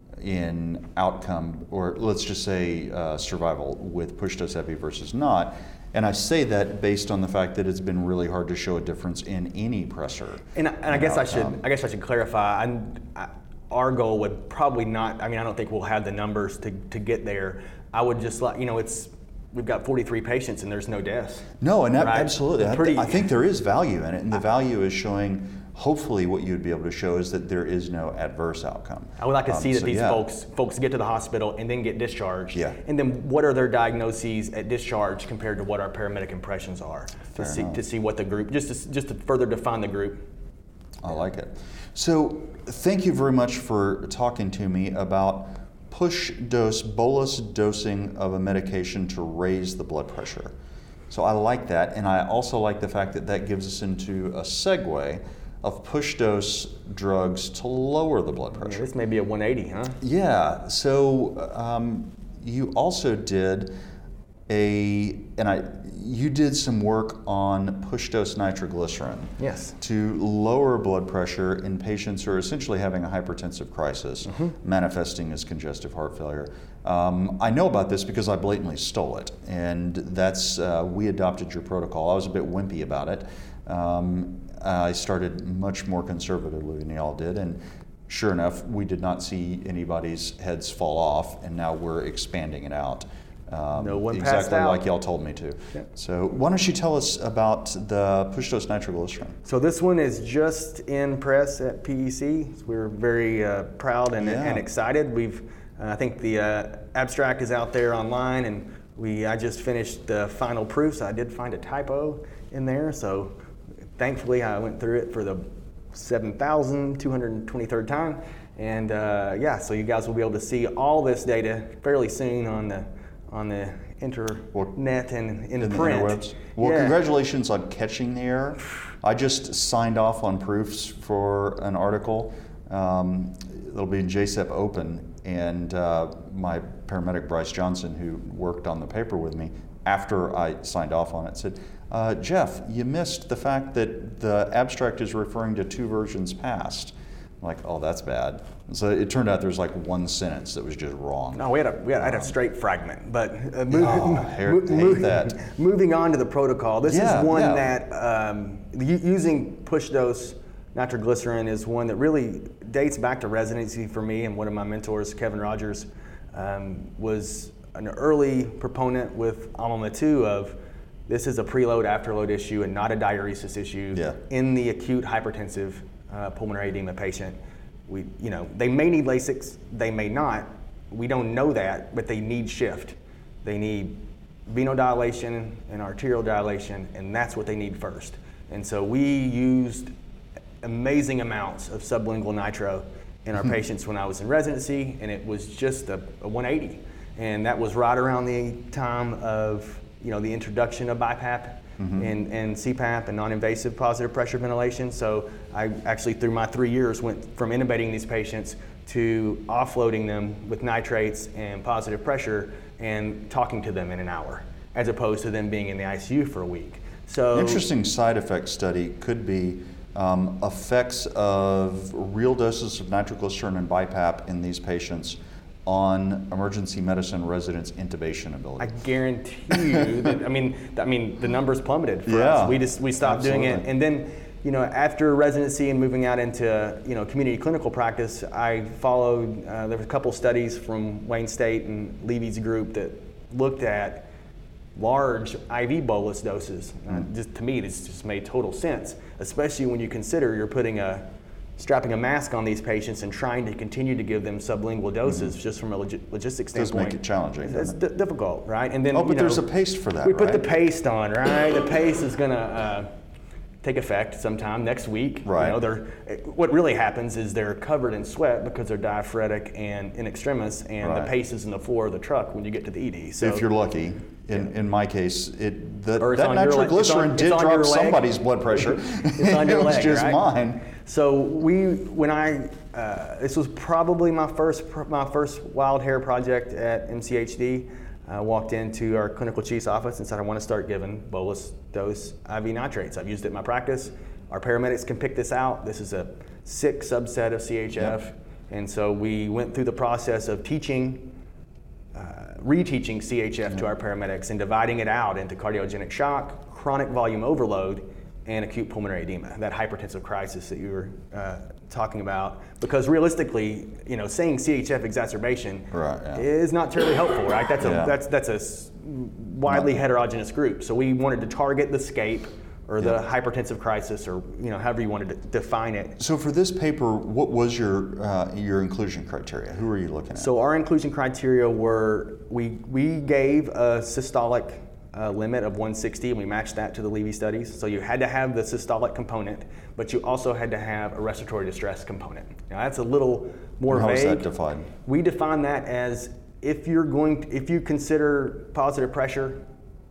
Speaker 2: in outcome, or let's just say uh, survival with push dose epi versus not. And I say that based on the fact that it's been really hard to show a difference in any pressure.
Speaker 5: And, I- and I
Speaker 2: in
Speaker 5: guess I should,
Speaker 2: outcome.
Speaker 5: I guess I should clarify. I, I, our goal would probably not. I mean, I don't think we'll have the numbers to, to get there. I would just like, you know, it's we've got forty-three patients and there's no deaths.
Speaker 2: No, and that,
Speaker 5: Right?
Speaker 2: absolutely. I,
Speaker 5: Pretty-
Speaker 2: th- I think there is value in it, and the value is showing. Hopefully, what you would be able to show is that there is no adverse outcome.
Speaker 5: I would like to
Speaker 2: Um,
Speaker 5: see that
Speaker 2: so
Speaker 5: these
Speaker 2: yeah.
Speaker 5: folks folks get to the hospital and then get discharged.
Speaker 2: Yeah.
Speaker 5: And then what are their diagnoses at discharge compared to what our paramedic impressions are?
Speaker 2: Fair
Speaker 5: to see
Speaker 2: enough.
Speaker 5: to see what the group just to, just to further define the group.
Speaker 2: I like it. So, thank you very much for talking to me about push dose, bolus dosing of a medication to raise the blood pressure. So, I like that, and I also like the fact that that gives us into a segue of push dose drugs to lower the blood
Speaker 5: Yeah,
Speaker 2: pressure.
Speaker 5: this may be a one eighty, huh?
Speaker 2: Yeah, so um, you also did a, and I, you did some work on push dose nitroglycerin.
Speaker 5: Yes.
Speaker 2: To lower blood pressure in patients who are essentially having a hypertensive crisis, manifesting as congestive heart failure. Um, I know about this because I blatantly stole it, and that's, uh, we adopted your protocol. I was a bit wimpy about it. Um, I started much more conservatively than y'all did, and sure enough, we did not see anybody's heads fall off, and now we're expanding it out. Um,
Speaker 5: No one
Speaker 2: exactly
Speaker 5: passed out.
Speaker 2: like y'all told me to.
Speaker 5: Yep.
Speaker 2: So why don't you tell us about the push dose nitroglycerin?
Speaker 5: So this one is just in press at P E C. So we're very uh, proud and,
Speaker 2: Yeah.
Speaker 5: and excited. We've, uh, I think the uh, abstract is out there online, and we I just finished the final proofs. I did find a typo in there, so thankfully I went through it for the seven thousand two hundred twenty-third time. And uh, yeah, so you guys will be able to see all this data fairly soon on the on the internet and in,
Speaker 2: In the
Speaker 5: print.
Speaker 2: interwebs? Well,
Speaker 5: Yeah.
Speaker 2: congratulations on catching the error. I just signed off on proofs for an article. Um, it'll be in J S E P Open, and uh, my paramedic Bryce Johnson, who worked on the paper with me, after I signed off on it, said, uh, Jeff, you missed the fact that the abstract is referring to two versions past. I'm like, oh, that's bad. So it turned out there's like one sentence that was just wrong.
Speaker 5: No, we had a we had, I had a straight fragment, but uh, move,
Speaker 2: Oh, I hate- hate that.
Speaker 5: moving on to the protocol. This
Speaker 2: Yeah,
Speaker 5: is one
Speaker 2: yeah.
Speaker 5: that um, u- using push dose nitroglycerin is one that really dates back to residency for me, and one of my mentors, Kevin Rogers, um, was an early proponent with Alma two of this is a preload afterload issue and not a diuresis issue
Speaker 2: Yeah.
Speaker 5: in the acute hypertensive uh, pulmonary edema patient. We, you know, they may need Lasix, they may not. We don't know that, but they need shift. They need venodilation and arterial dilation, and that's what they need first. And so we used amazing amounts of sublingual nitro in our patients when I was in residency, and it was just a, a one eighty. And that was right around the time of, you know, the introduction of BiPAP and, and C PAP and non-invasive positive pressure ventilation. So I actually, through my three years, went from intubating these patients to offloading them with nitrates and positive pressure and talking to them in an hour, as opposed to them being in the I C U for a week. So
Speaker 2: Interesting side effect study could be um, effects of real doses of nitroglycerin and BiPAP in these patients on emergency medicine residents' intubation
Speaker 5: I
Speaker 2: ability.
Speaker 5: guarantee you that, I mean, I mean, the numbers plummeted for
Speaker 2: Yeah,
Speaker 5: us. We just, we stopped doing it.
Speaker 2: absolutely.
Speaker 5: And then, you know, after residency and moving out into, you know, community clinical practice, I followed, uh, there was a couple studies from Wayne State and Levy's group that looked at large I V bolus doses. Uh, just to me, this just made total sense, especially when you consider you're putting a, strapping a mask on these patients and trying to continue to give them sublingual doses mm-hmm. just from a log- logistics standpoint.
Speaker 2: It does make it challenging.
Speaker 5: It's, it's d- difficult, right? And then,
Speaker 2: oh, but
Speaker 5: you know,
Speaker 2: there's a paste for that,
Speaker 5: We
Speaker 2: right?
Speaker 5: put the paste on, right? The paste is gonna uh, take effect sometime next week.
Speaker 2: Right.
Speaker 5: You know, they're, what really happens is they're covered in sweat because they're diaphoretic and in extremis, and
Speaker 2: right.
Speaker 5: the paste is in the floor of the truck when you get to the E D. So
Speaker 2: if you're lucky. In,
Speaker 5: yeah.
Speaker 2: in my case, it the,
Speaker 5: Or it's
Speaker 2: that
Speaker 5: on your leg-
Speaker 2: nitroglycerin
Speaker 5: it's
Speaker 2: did
Speaker 5: on- it's on
Speaker 2: drop
Speaker 5: your leg.
Speaker 2: somebody's blood pressure.
Speaker 5: It's on your
Speaker 2: it was
Speaker 5: leg,
Speaker 2: just
Speaker 5: right?
Speaker 2: mine.
Speaker 5: So we, when I, uh, this was probably my first my first wild hair project at M C H D. I walked into our clinical chief's office and said, I want to start giving bolus dose I V nitrates. I've used it in my practice. Our paramedics can pick this out. This is a sick subset of C H F. Yep. And so we went through the process of teaching, uh, reteaching C H F mm-hmm. to our paramedics and dividing it out into cardiogenic shock, chronic volume overload, and acute pulmonary edema, that hypertensive crisis that you were uh, talking about. Because realistically, you know, saying C H F exacerbation
Speaker 2: right, yeah.
Speaker 5: is not terribly helpful, right? That's a
Speaker 2: yeah.
Speaker 5: that's that's a s- widely
Speaker 2: no.
Speaker 5: heterogeneous group. So we wanted to target the SCAPE or the
Speaker 2: yeah.
Speaker 5: hypertensive crisis, or you know, however you wanted to define it.
Speaker 2: So for this paper, what was your uh, your inclusion criteria? Who were you looking at?
Speaker 5: So our inclusion criteria were we we gave a systolic uh, limit of one sixty, and we matched that to the Levy studies. So you had to have the systolic component, but you also had to have a respiratory distress component. Now that's a little more
Speaker 2: How
Speaker 5: vague.
Speaker 2: is that defined?
Speaker 5: We define that as if you're going, to, if you consider positive pressure,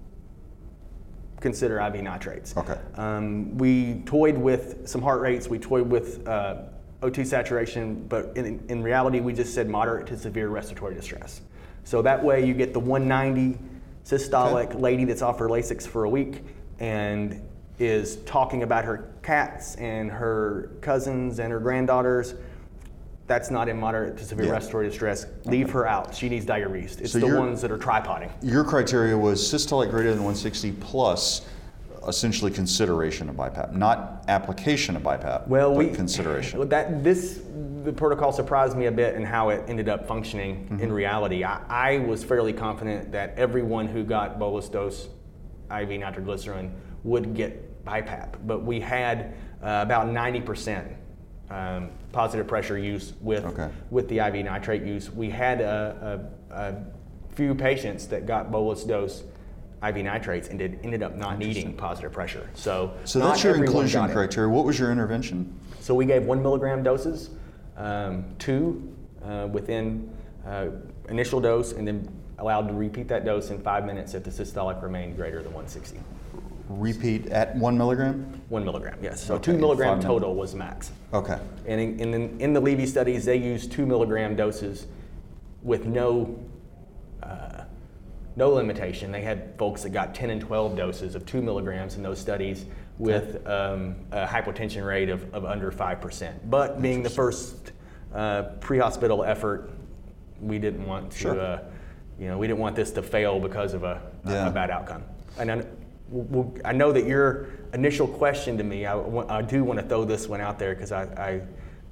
Speaker 5: consider I V nitrates.
Speaker 2: Okay.
Speaker 5: Um, we toyed with some heart rates, we toyed with uh, O two saturation, but in, in reality we just said moderate to severe respiratory distress. So that way you get the one ninety systolic okay. lady that's off her Lasix for a week and is talking about her cats and her cousins and her granddaughters. That's not in moderate to severe yeah. respiratory distress. Leave okay. her out. She needs diuresed. It's so the ones that are tripoding.
Speaker 2: Your criteria was systolic greater than one sixty plus essentially consideration of BiPAP, not application of BiPAP,
Speaker 5: well,
Speaker 2: but
Speaker 5: we,
Speaker 2: consideration.
Speaker 5: That this the protocol surprised me a bit in how it ended up functioning mm-hmm. in reality. I, I was fairly confident that everyone who got bolus dose I V nitroglycerin would get BiPAP, but we had uh, about ninety percent um, positive pressure use with
Speaker 2: okay.
Speaker 5: with the I V nitrate use. We had a, a, a few patients that got bolus dose I V nitrates and did ended up not needing positive pressure. So,
Speaker 2: so that's your inclusion criteria. What was your intervention?
Speaker 5: So we gave one milligram doses, um, two uh, within uh, initial dose, and then allowed to repeat that dose in five minutes if the systolic remained greater than one sixty.
Speaker 2: Repeat at one milligram?
Speaker 5: One milligram, yes. So
Speaker 2: okay.
Speaker 5: two milligram total was max.
Speaker 2: Okay.
Speaker 5: And in, in, in the Levy studies, they used two milligram doses with no uh, no limitation. They had folks that got ten and twelve doses of two milligrams in those studies with um, a hypotension rate of, of under five percent. But being the first uh, pre-hospital effort, we didn't want to,
Speaker 2: sure.
Speaker 5: uh, you know, we didn't want this to fail because of a,
Speaker 2: yeah.
Speaker 5: a, a bad outcome. And I, well, I know that your initial question to me, I, I do want to throw this one out there because I, I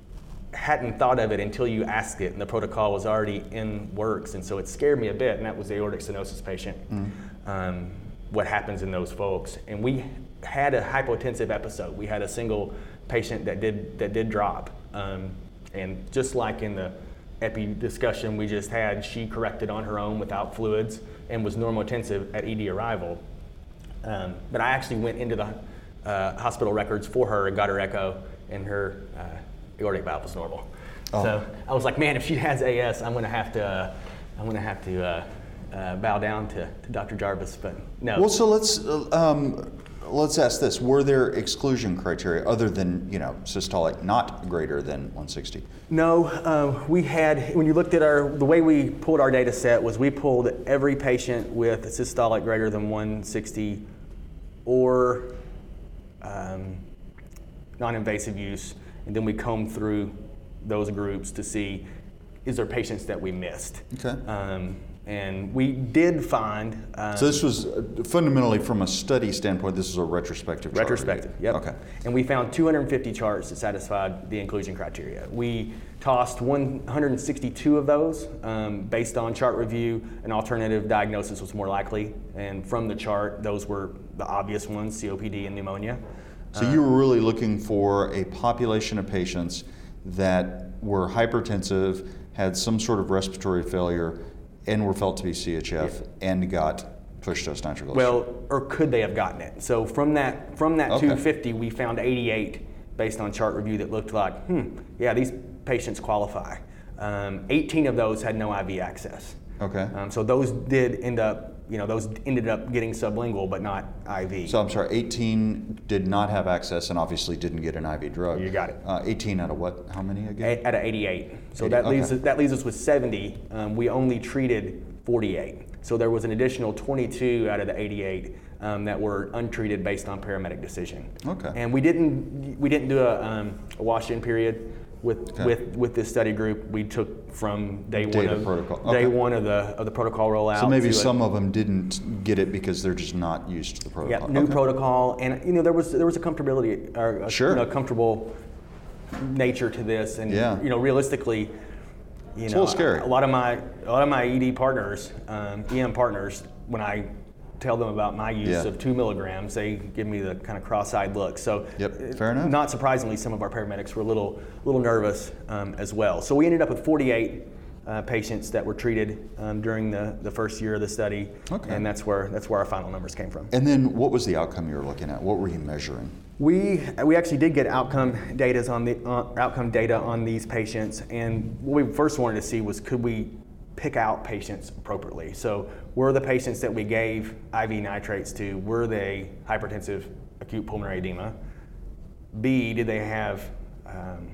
Speaker 5: hadn't thought of it until you asked it, and the protocol was already in works, and so it scared me a bit, and that was the aortic stenosis patient. Mm-hmm. Um, what happens in those folks? And we had a hypotensive episode. We had a single patient that did that did drop, um, and just like in the epi discussion we just had, she corrected on her own without fluids and was normotensive at E D arrival. Um, but I actually went into the uh, hospital records for her and got her echo, and her uh, aortic valve was normal. Oh. So I was like, man, if she has A S, I'm going to have to, uh, I'm going to have to uh, uh, bow down to, to Doctor Jarvis. But no.
Speaker 2: Well, so let's uh, um, let's ask this: were there exclusion criteria other than you know systolic not greater than one sixty?
Speaker 5: No, uh, we had. When you looked at our, the way we pulled our data set was we pulled every patient with a systolic greater than one sixty or um, non-invasive use, and then we combed through those groups to see is there patients that we missed.
Speaker 2: Okay.
Speaker 5: Um, And we did find. Um,
Speaker 2: so this was uh, fundamentally from a study standpoint, this is a retrospective chart
Speaker 5: Retrospective,
Speaker 2: review.
Speaker 5: yep.
Speaker 2: Okay.
Speaker 5: And we found two hundred fifty charts that satisfied the inclusion criteria. We tossed one hundred sixty-two of those um, based on chart review. An alternative diagnosis was more likely. And from the chart, those were the obvious ones, C O P D and pneumonia.
Speaker 2: So you were really looking for a population of patients that were hypertensive, had some sort of respiratory failure, and were felt to be C H F, yeah. and got push dose nitroglycerin.
Speaker 5: Well, or could they have gotten it? So from that from that
Speaker 2: okay.
Speaker 5: two hundred fifty, we found eighty-eight based on chart review that looked like, hmm, yeah, these patients qualify. Um, eighteen of those had no I V access.
Speaker 2: Okay.
Speaker 5: Um, so those did end up, you know, those ended up getting sublingual, but not I V.
Speaker 2: So I'm sorry, eighteen did not have access and obviously didn't get an I V drug.
Speaker 5: You got it.
Speaker 2: Uh, eighteen out of what? How many again?
Speaker 5: A- out of eighty-eight. So
Speaker 2: eighty,
Speaker 5: that leaves
Speaker 2: okay.
Speaker 5: that leaves us with seventy. Um, we only treated forty-eight. So there was an additional twenty-two out of the eighty-eight um, that were untreated based on paramedic decision.
Speaker 2: Okay.
Speaker 5: And we didn't we didn't do a, um, a wash-in period with
Speaker 2: okay.
Speaker 5: with with this study group. We took from day
Speaker 2: Data
Speaker 5: one of
Speaker 2: protocol.
Speaker 5: day
Speaker 2: Okay.
Speaker 5: one of the of the protocol rollout.
Speaker 2: So maybe
Speaker 5: to
Speaker 2: some
Speaker 5: a,
Speaker 2: of them didn't get it because they're just not used to the protocol.
Speaker 5: yeah new
Speaker 2: okay.
Speaker 5: protocol, and you know there was there was a comfortability or a,
Speaker 2: Sure.
Speaker 5: you know, comfortable nature to this, and
Speaker 2: Yeah.
Speaker 5: you know realistically. You
Speaker 2: It's
Speaker 5: know,
Speaker 2: a little scary.
Speaker 5: A lot of my a lot of my E D partners, um, E M partners, when I tell them about my use
Speaker 2: Yeah.
Speaker 5: of two milligrams, they give me the kind of cross-eyed look. So,
Speaker 2: Yep, fair enough.
Speaker 5: Not surprisingly, some of our paramedics were a little little nervous um, as well. So we ended up with forty-eight uh, patients that were treated um, during the, the first year of the study,
Speaker 2: Okay.
Speaker 5: and that's where that's where our final numbers came from.
Speaker 2: And then what was the outcome you were looking at? What were you measuring?
Speaker 5: We we actually did get outcome data on the uh, outcome data on these patients, and what we first wanted to see was could we pick out patients appropriately. So were the patients that we gave I V nitrates to, were they hypertensive acute pulmonary edema? B, did they have um,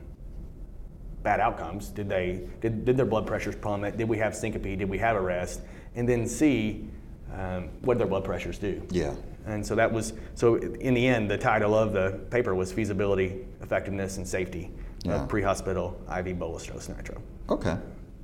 Speaker 5: bad outcomes? Did they did, did their blood pressures plummet? Did we have syncope? Did we have arrest? And then C, um, what did their blood pressures do?
Speaker 2: Yeah.
Speaker 5: And so that was, so in the end, the title of the paper was Feasibility, Effectiveness, and Safety
Speaker 2: Yeah.
Speaker 5: of Pre-Hospital I V bolus dose nitro.
Speaker 2: Okay.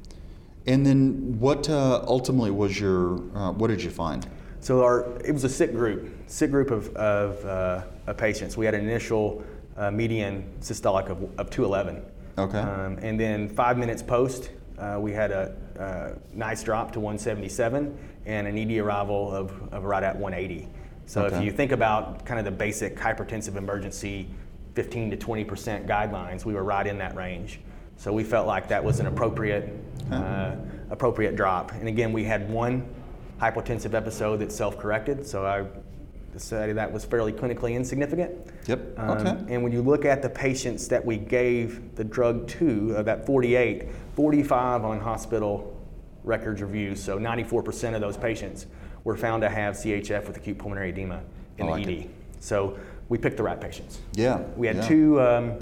Speaker 2: And then what uh, ultimately was your, uh, what did you find?
Speaker 5: So our, it was a sick group, sick group of, of, uh, of patients. We had an initial uh, median systolic of, of two eleven.
Speaker 2: Okay.
Speaker 5: Um, and then five minutes post, uh, we had a, a nice drop to one seventy-seven and an E D arrival of, of right at one eighty. So
Speaker 2: Okay.
Speaker 5: if you think about kind of the basic hypertensive emergency fifteen to twenty percent guidelines, we were right in that range. So we felt like that was an appropriate uh, appropriate drop. And again, we had one hypotensive episode that self-corrected, so I decided that was fairly clinically insignificant.
Speaker 2: Yep,
Speaker 5: Um,
Speaker 2: okay.
Speaker 5: And when you look at the patients that we gave the drug to, uh, that forty-eight, forty-five on hospital records review, so ninety-four percent of those patients were found to have C H F with acute pulmonary edema in
Speaker 2: I
Speaker 5: the
Speaker 2: like
Speaker 5: E D.
Speaker 2: it.
Speaker 5: So we picked the right patients.
Speaker 2: Yeah.
Speaker 5: We had
Speaker 2: yeah.
Speaker 5: two um,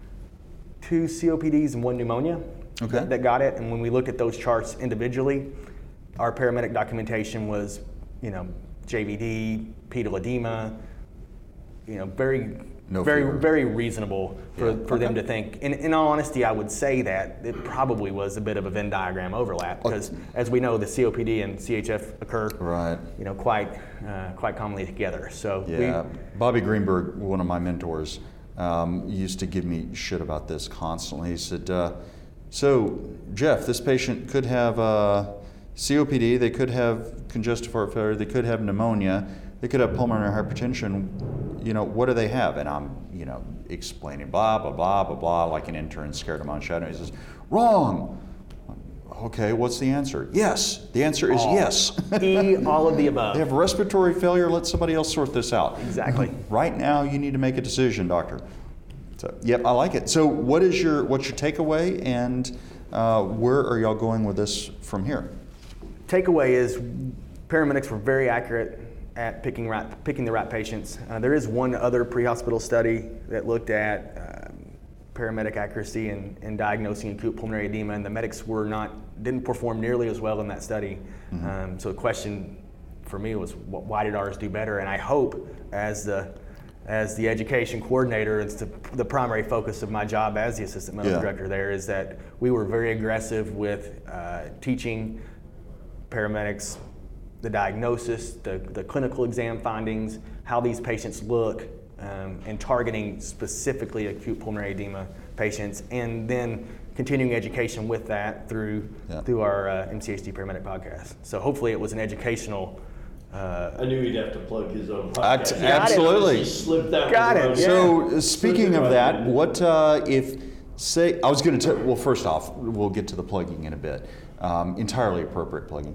Speaker 5: two C O P Ds and one pneumonia
Speaker 2: Okay.
Speaker 5: that, that got it. And when we looked at those charts individually, our paramedic documentation was, you know, J V D, pedal edema, you know, very,
Speaker 2: No
Speaker 5: very,
Speaker 2: fever.
Speaker 5: very reasonable for,
Speaker 2: Yeah.
Speaker 5: for them
Speaker 2: Okay.
Speaker 5: to think. In, in all honesty, I would say that it probably was a bit of a Venn diagram overlap because, as we know, the C O P D and C H F occur,
Speaker 2: Right.
Speaker 5: you know, quite, uh, quite commonly together. So
Speaker 2: Yeah,
Speaker 5: we,
Speaker 2: Bobby Greenberg, one of my mentors, um, used to give me shit about this constantly. He said, uh, so, Jeff, this patient could have uh, C O P D, they could have congestive heart failure, they could have pneumonia, they could have pulmonary hypertension. You know, what do they have? And I'm, you know, explaining blah, blah, blah, blah, blah, like an intern scared him on shadow. He says, wrong. Okay, what's the answer? Yes. The answer is yes.
Speaker 5: E, all of the above.
Speaker 2: They have respiratory failure. Let somebody else sort this out.
Speaker 5: Exactly.
Speaker 2: Right now, you need to make a decision, doctor. So, yep, I like it. So, what is your what's your takeaway, and uh, where are y'all going with this from here?
Speaker 5: Takeaway is paramedics were very accurate at picking right, picking the right patients. Uh, there is one other pre-hospital study that looked at um, paramedic accuracy in, in diagnosing acute pulmonary edema, and the medics were not didn't perform nearly as well in that study.
Speaker 2: Mm-hmm.
Speaker 5: Um, so the question for me was, wh- why did ours do better? And I hope, as the as the education coordinator, it's the, the primary focus of my job as the assistant medical
Speaker 2: Yeah.
Speaker 5: director there, is that we were very aggressive with uh, teaching paramedics, the diagnosis, the, the clinical exam findings, how these patients look, um, and targeting specifically acute pulmonary edema patients, and then continuing education with that through yeah. through our uh, M C H D Paramedic podcast. So hopefully it was an educational. Uh,
Speaker 6: I knew he'd have to plug his own podcast.
Speaker 2: Uh, absolutely.
Speaker 6: Slipped that
Speaker 5: Got it. Yeah.
Speaker 2: So speaking of that, what uh, if say I was going to well first off we'll get to the plugging in a bit. Um, entirely appropriate plugging.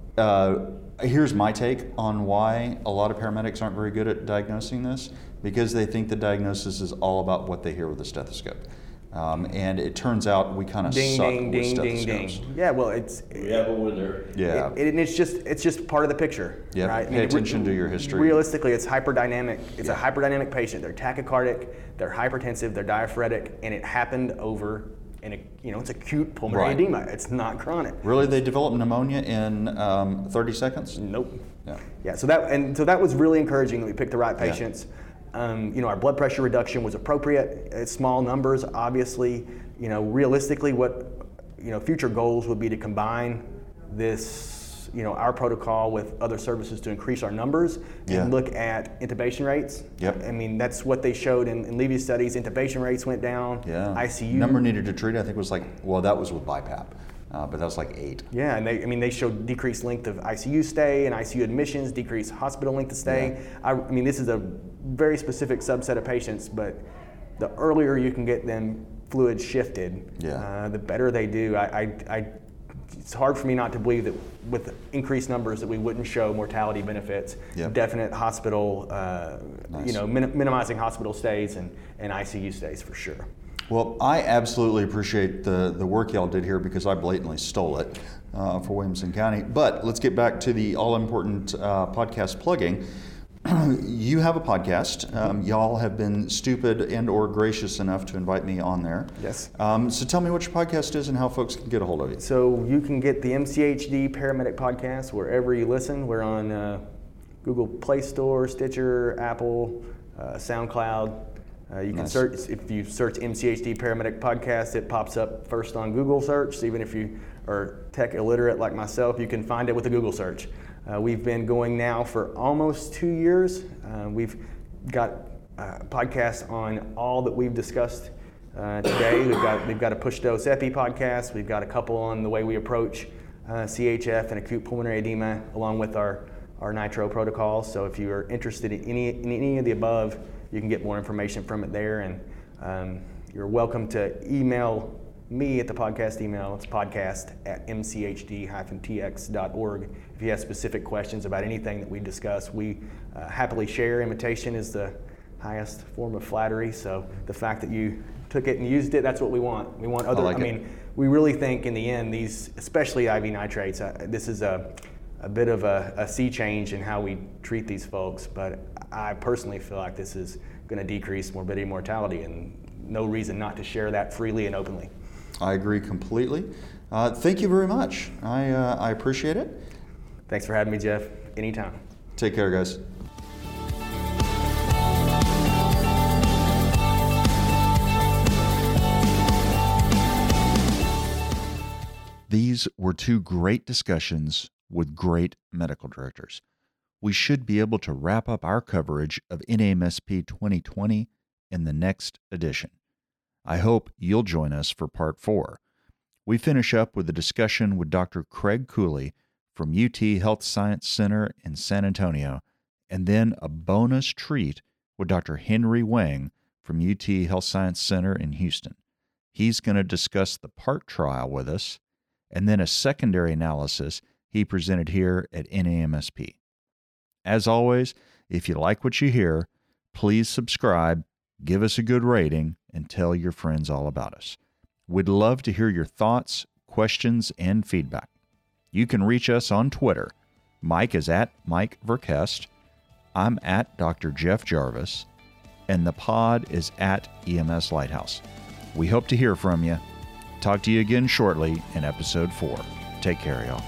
Speaker 2: Uh, here's my take on why a lot of paramedics aren't very good at diagnosing this, because they think the diagnosis is all about what they hear with a stethoscope. Um, and it turns out we kind of
Speaker 5: ding,
Speaker 2: suck
Speaker 5: ding,
Speaker 2: with
Speaker 5: ding,
Speaker 2: stethoscopes.
Speaker 5: ding, ding. Yeah, well, it's
Speaker 6: we have a winner.
Speaker 2: Yeah,
Speaker 5: it, it, it's just it's just part of the picture.
Speaker 2: Yeah,
Speaker 5: right?
Speaker 2: pay
Speaker 5: I mean,
Speaker 2: attention
Speaker 5: re-
Speaker 2: to your history.
Speaker 5: Realistically, it's hyperdynamic. It's
Speaker 2: yeah.
Speaker 5: a hyperdynamic patient. They're tachycardic, they're hypertensive, they're diaphoretic, and it happened over. And it, you know, it's acute pulmonary
Speaker 2: right.
Speaker 5: edema. It's not chronic.
Speaker 2: Really, they develop pneumonia in um, thirty seconds?
Speaker 5: Nope.
Speaker 2: Yeah.
Speaker 5: Yeah. So that and so that was really encouraging that we picked the right patients. Yeah. Um, you know, our blood pressure reduction was appropriate. It's small numbers, obviously. You know, realistically, what you know, future goals would be to combine this. You know, our protocol with other services to increase our numbers
Speaker 2: yeah.
Speaker 5: and look at intubation rates.
Speaker 2: Yep.
Speaker 5: I mean, that's what they showed in, in Levy's studies. Intubation rates went down.
Speaker 2: Yeah.
Speaker 5: I C U.
Speaker 2: Number needed to treat, I think, was like, well, that was with BiPAP, uh, but that was like eight.
Speaker 5: Yeah, and they, I mean, they showed decreased length of I C U stay and I C U admissions, decreased hospital length of stay.
Speaker 2: Yeah.
Speaker 5: I, I mean, this is a very specific subset of patients, but the earlier you can get them fluids shifted,
Speaker 2: yeah.
Speaker 5: uh, the better they do. I, I, I It's hard for me not to believe that with increased numbers that we wouldn't show mortality benefits,
Speaker 2: yep.
Speaker 5: definite hospital, uh,
Speaker 2: nice.
Speaker 5: you know, min- minimizing hospital stays and, and I C U stays for sure.
Speaker 2: Well, I absolutely appreciate the, the work y'all did here, because I blatantly stole it uh, for Williamson County. But let's get back to the all-important uh, podcast plugging. You have a podcast. Um, y'all have been stupid and or gracious enough to invite me on there.
Speaker 5: Yes.
Speaker 2: Um, so tell me what your podcast is and how folks can get a hold of you.
Speaker 5: So you can get the M C H D Paramedic Podcast wherever you listen. We're on uh, Google Play Store, Stitcher, Apple, uh, SoundCloud. Uh, you can
Speaker 2: nice.
Speaker 5: search, if you search M C H D Paramedic Podcast, it pops up first on Google search. So even if you are tech illiterate like myself, you can find it with a Google search. Uh, we've been going now for almost two years. Uh, we've got uh, podcasts on all that we've discussed uh, today. We've got we've got a push dose epi podcast. We've got a couple on the way we approach uh, C H F and acute pulmonary edema, along with our, our nitro protocols. So if you are interested in any in any of the above, you can get more information from it there. And um, you're welcome to email me at the podcast email. It's podcast at m c h d dash t x dot org. If you have specific questions about anything that we discuss, we uh, happily share. Imitation is the highest form of flattery. So the fact that you took it and used it, that's what we want. We want other, I, like I mean, we really think in the end, these, especially I V nitrates, uh, this is a, a bit of a, a sea change in how we treat these folks. But I personally feel like this is going to decrease morbidity and mortality, and no reason not to share that freely and openly.
Speaker 2: I agree completely. Uh, thank you very much. I, uh, I appreciate it.
Speaker 5: Thanks for having me, Jeff. Anytime.
Speaker 2: Take care, guys. These were two great discussions with great medical directors. We should be able to wrap up our coverage of N A M S P twenty twenty in the next edition. I hope you'll join us for part four. We finish up with a discussion with Doctor Craig Cooley from U T Health Science Center in San Antonio, and then a bonus treat with Doctor Henry Wang from U T Health Science Center in Houston. He's going to discuss the PART trial with us, and then a secondary analysis he presented here at N A M S P. As always, if you like what you hear, please subscribe, give us a good rating, and tell your friends all about us. We'd love to hear your thoughts, questions, and feedback. You can reach us on Twitter. Mike is at Mike Verkest. I'm at Doctor Jeff Jarvis. And the pod is at E M S Lighthouse. We hope to hear from you. Talk to you again shortly in episode four. Take care, y'all.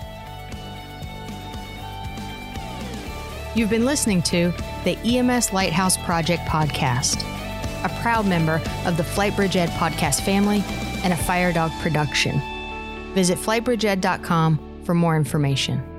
Speaker 3: You've been listening to the E M S Lighthouse Project podcast, a proud member of the Flightbridge Ed podcast family and a Fire Dog production. Visit flightbridge ed dot com for more information.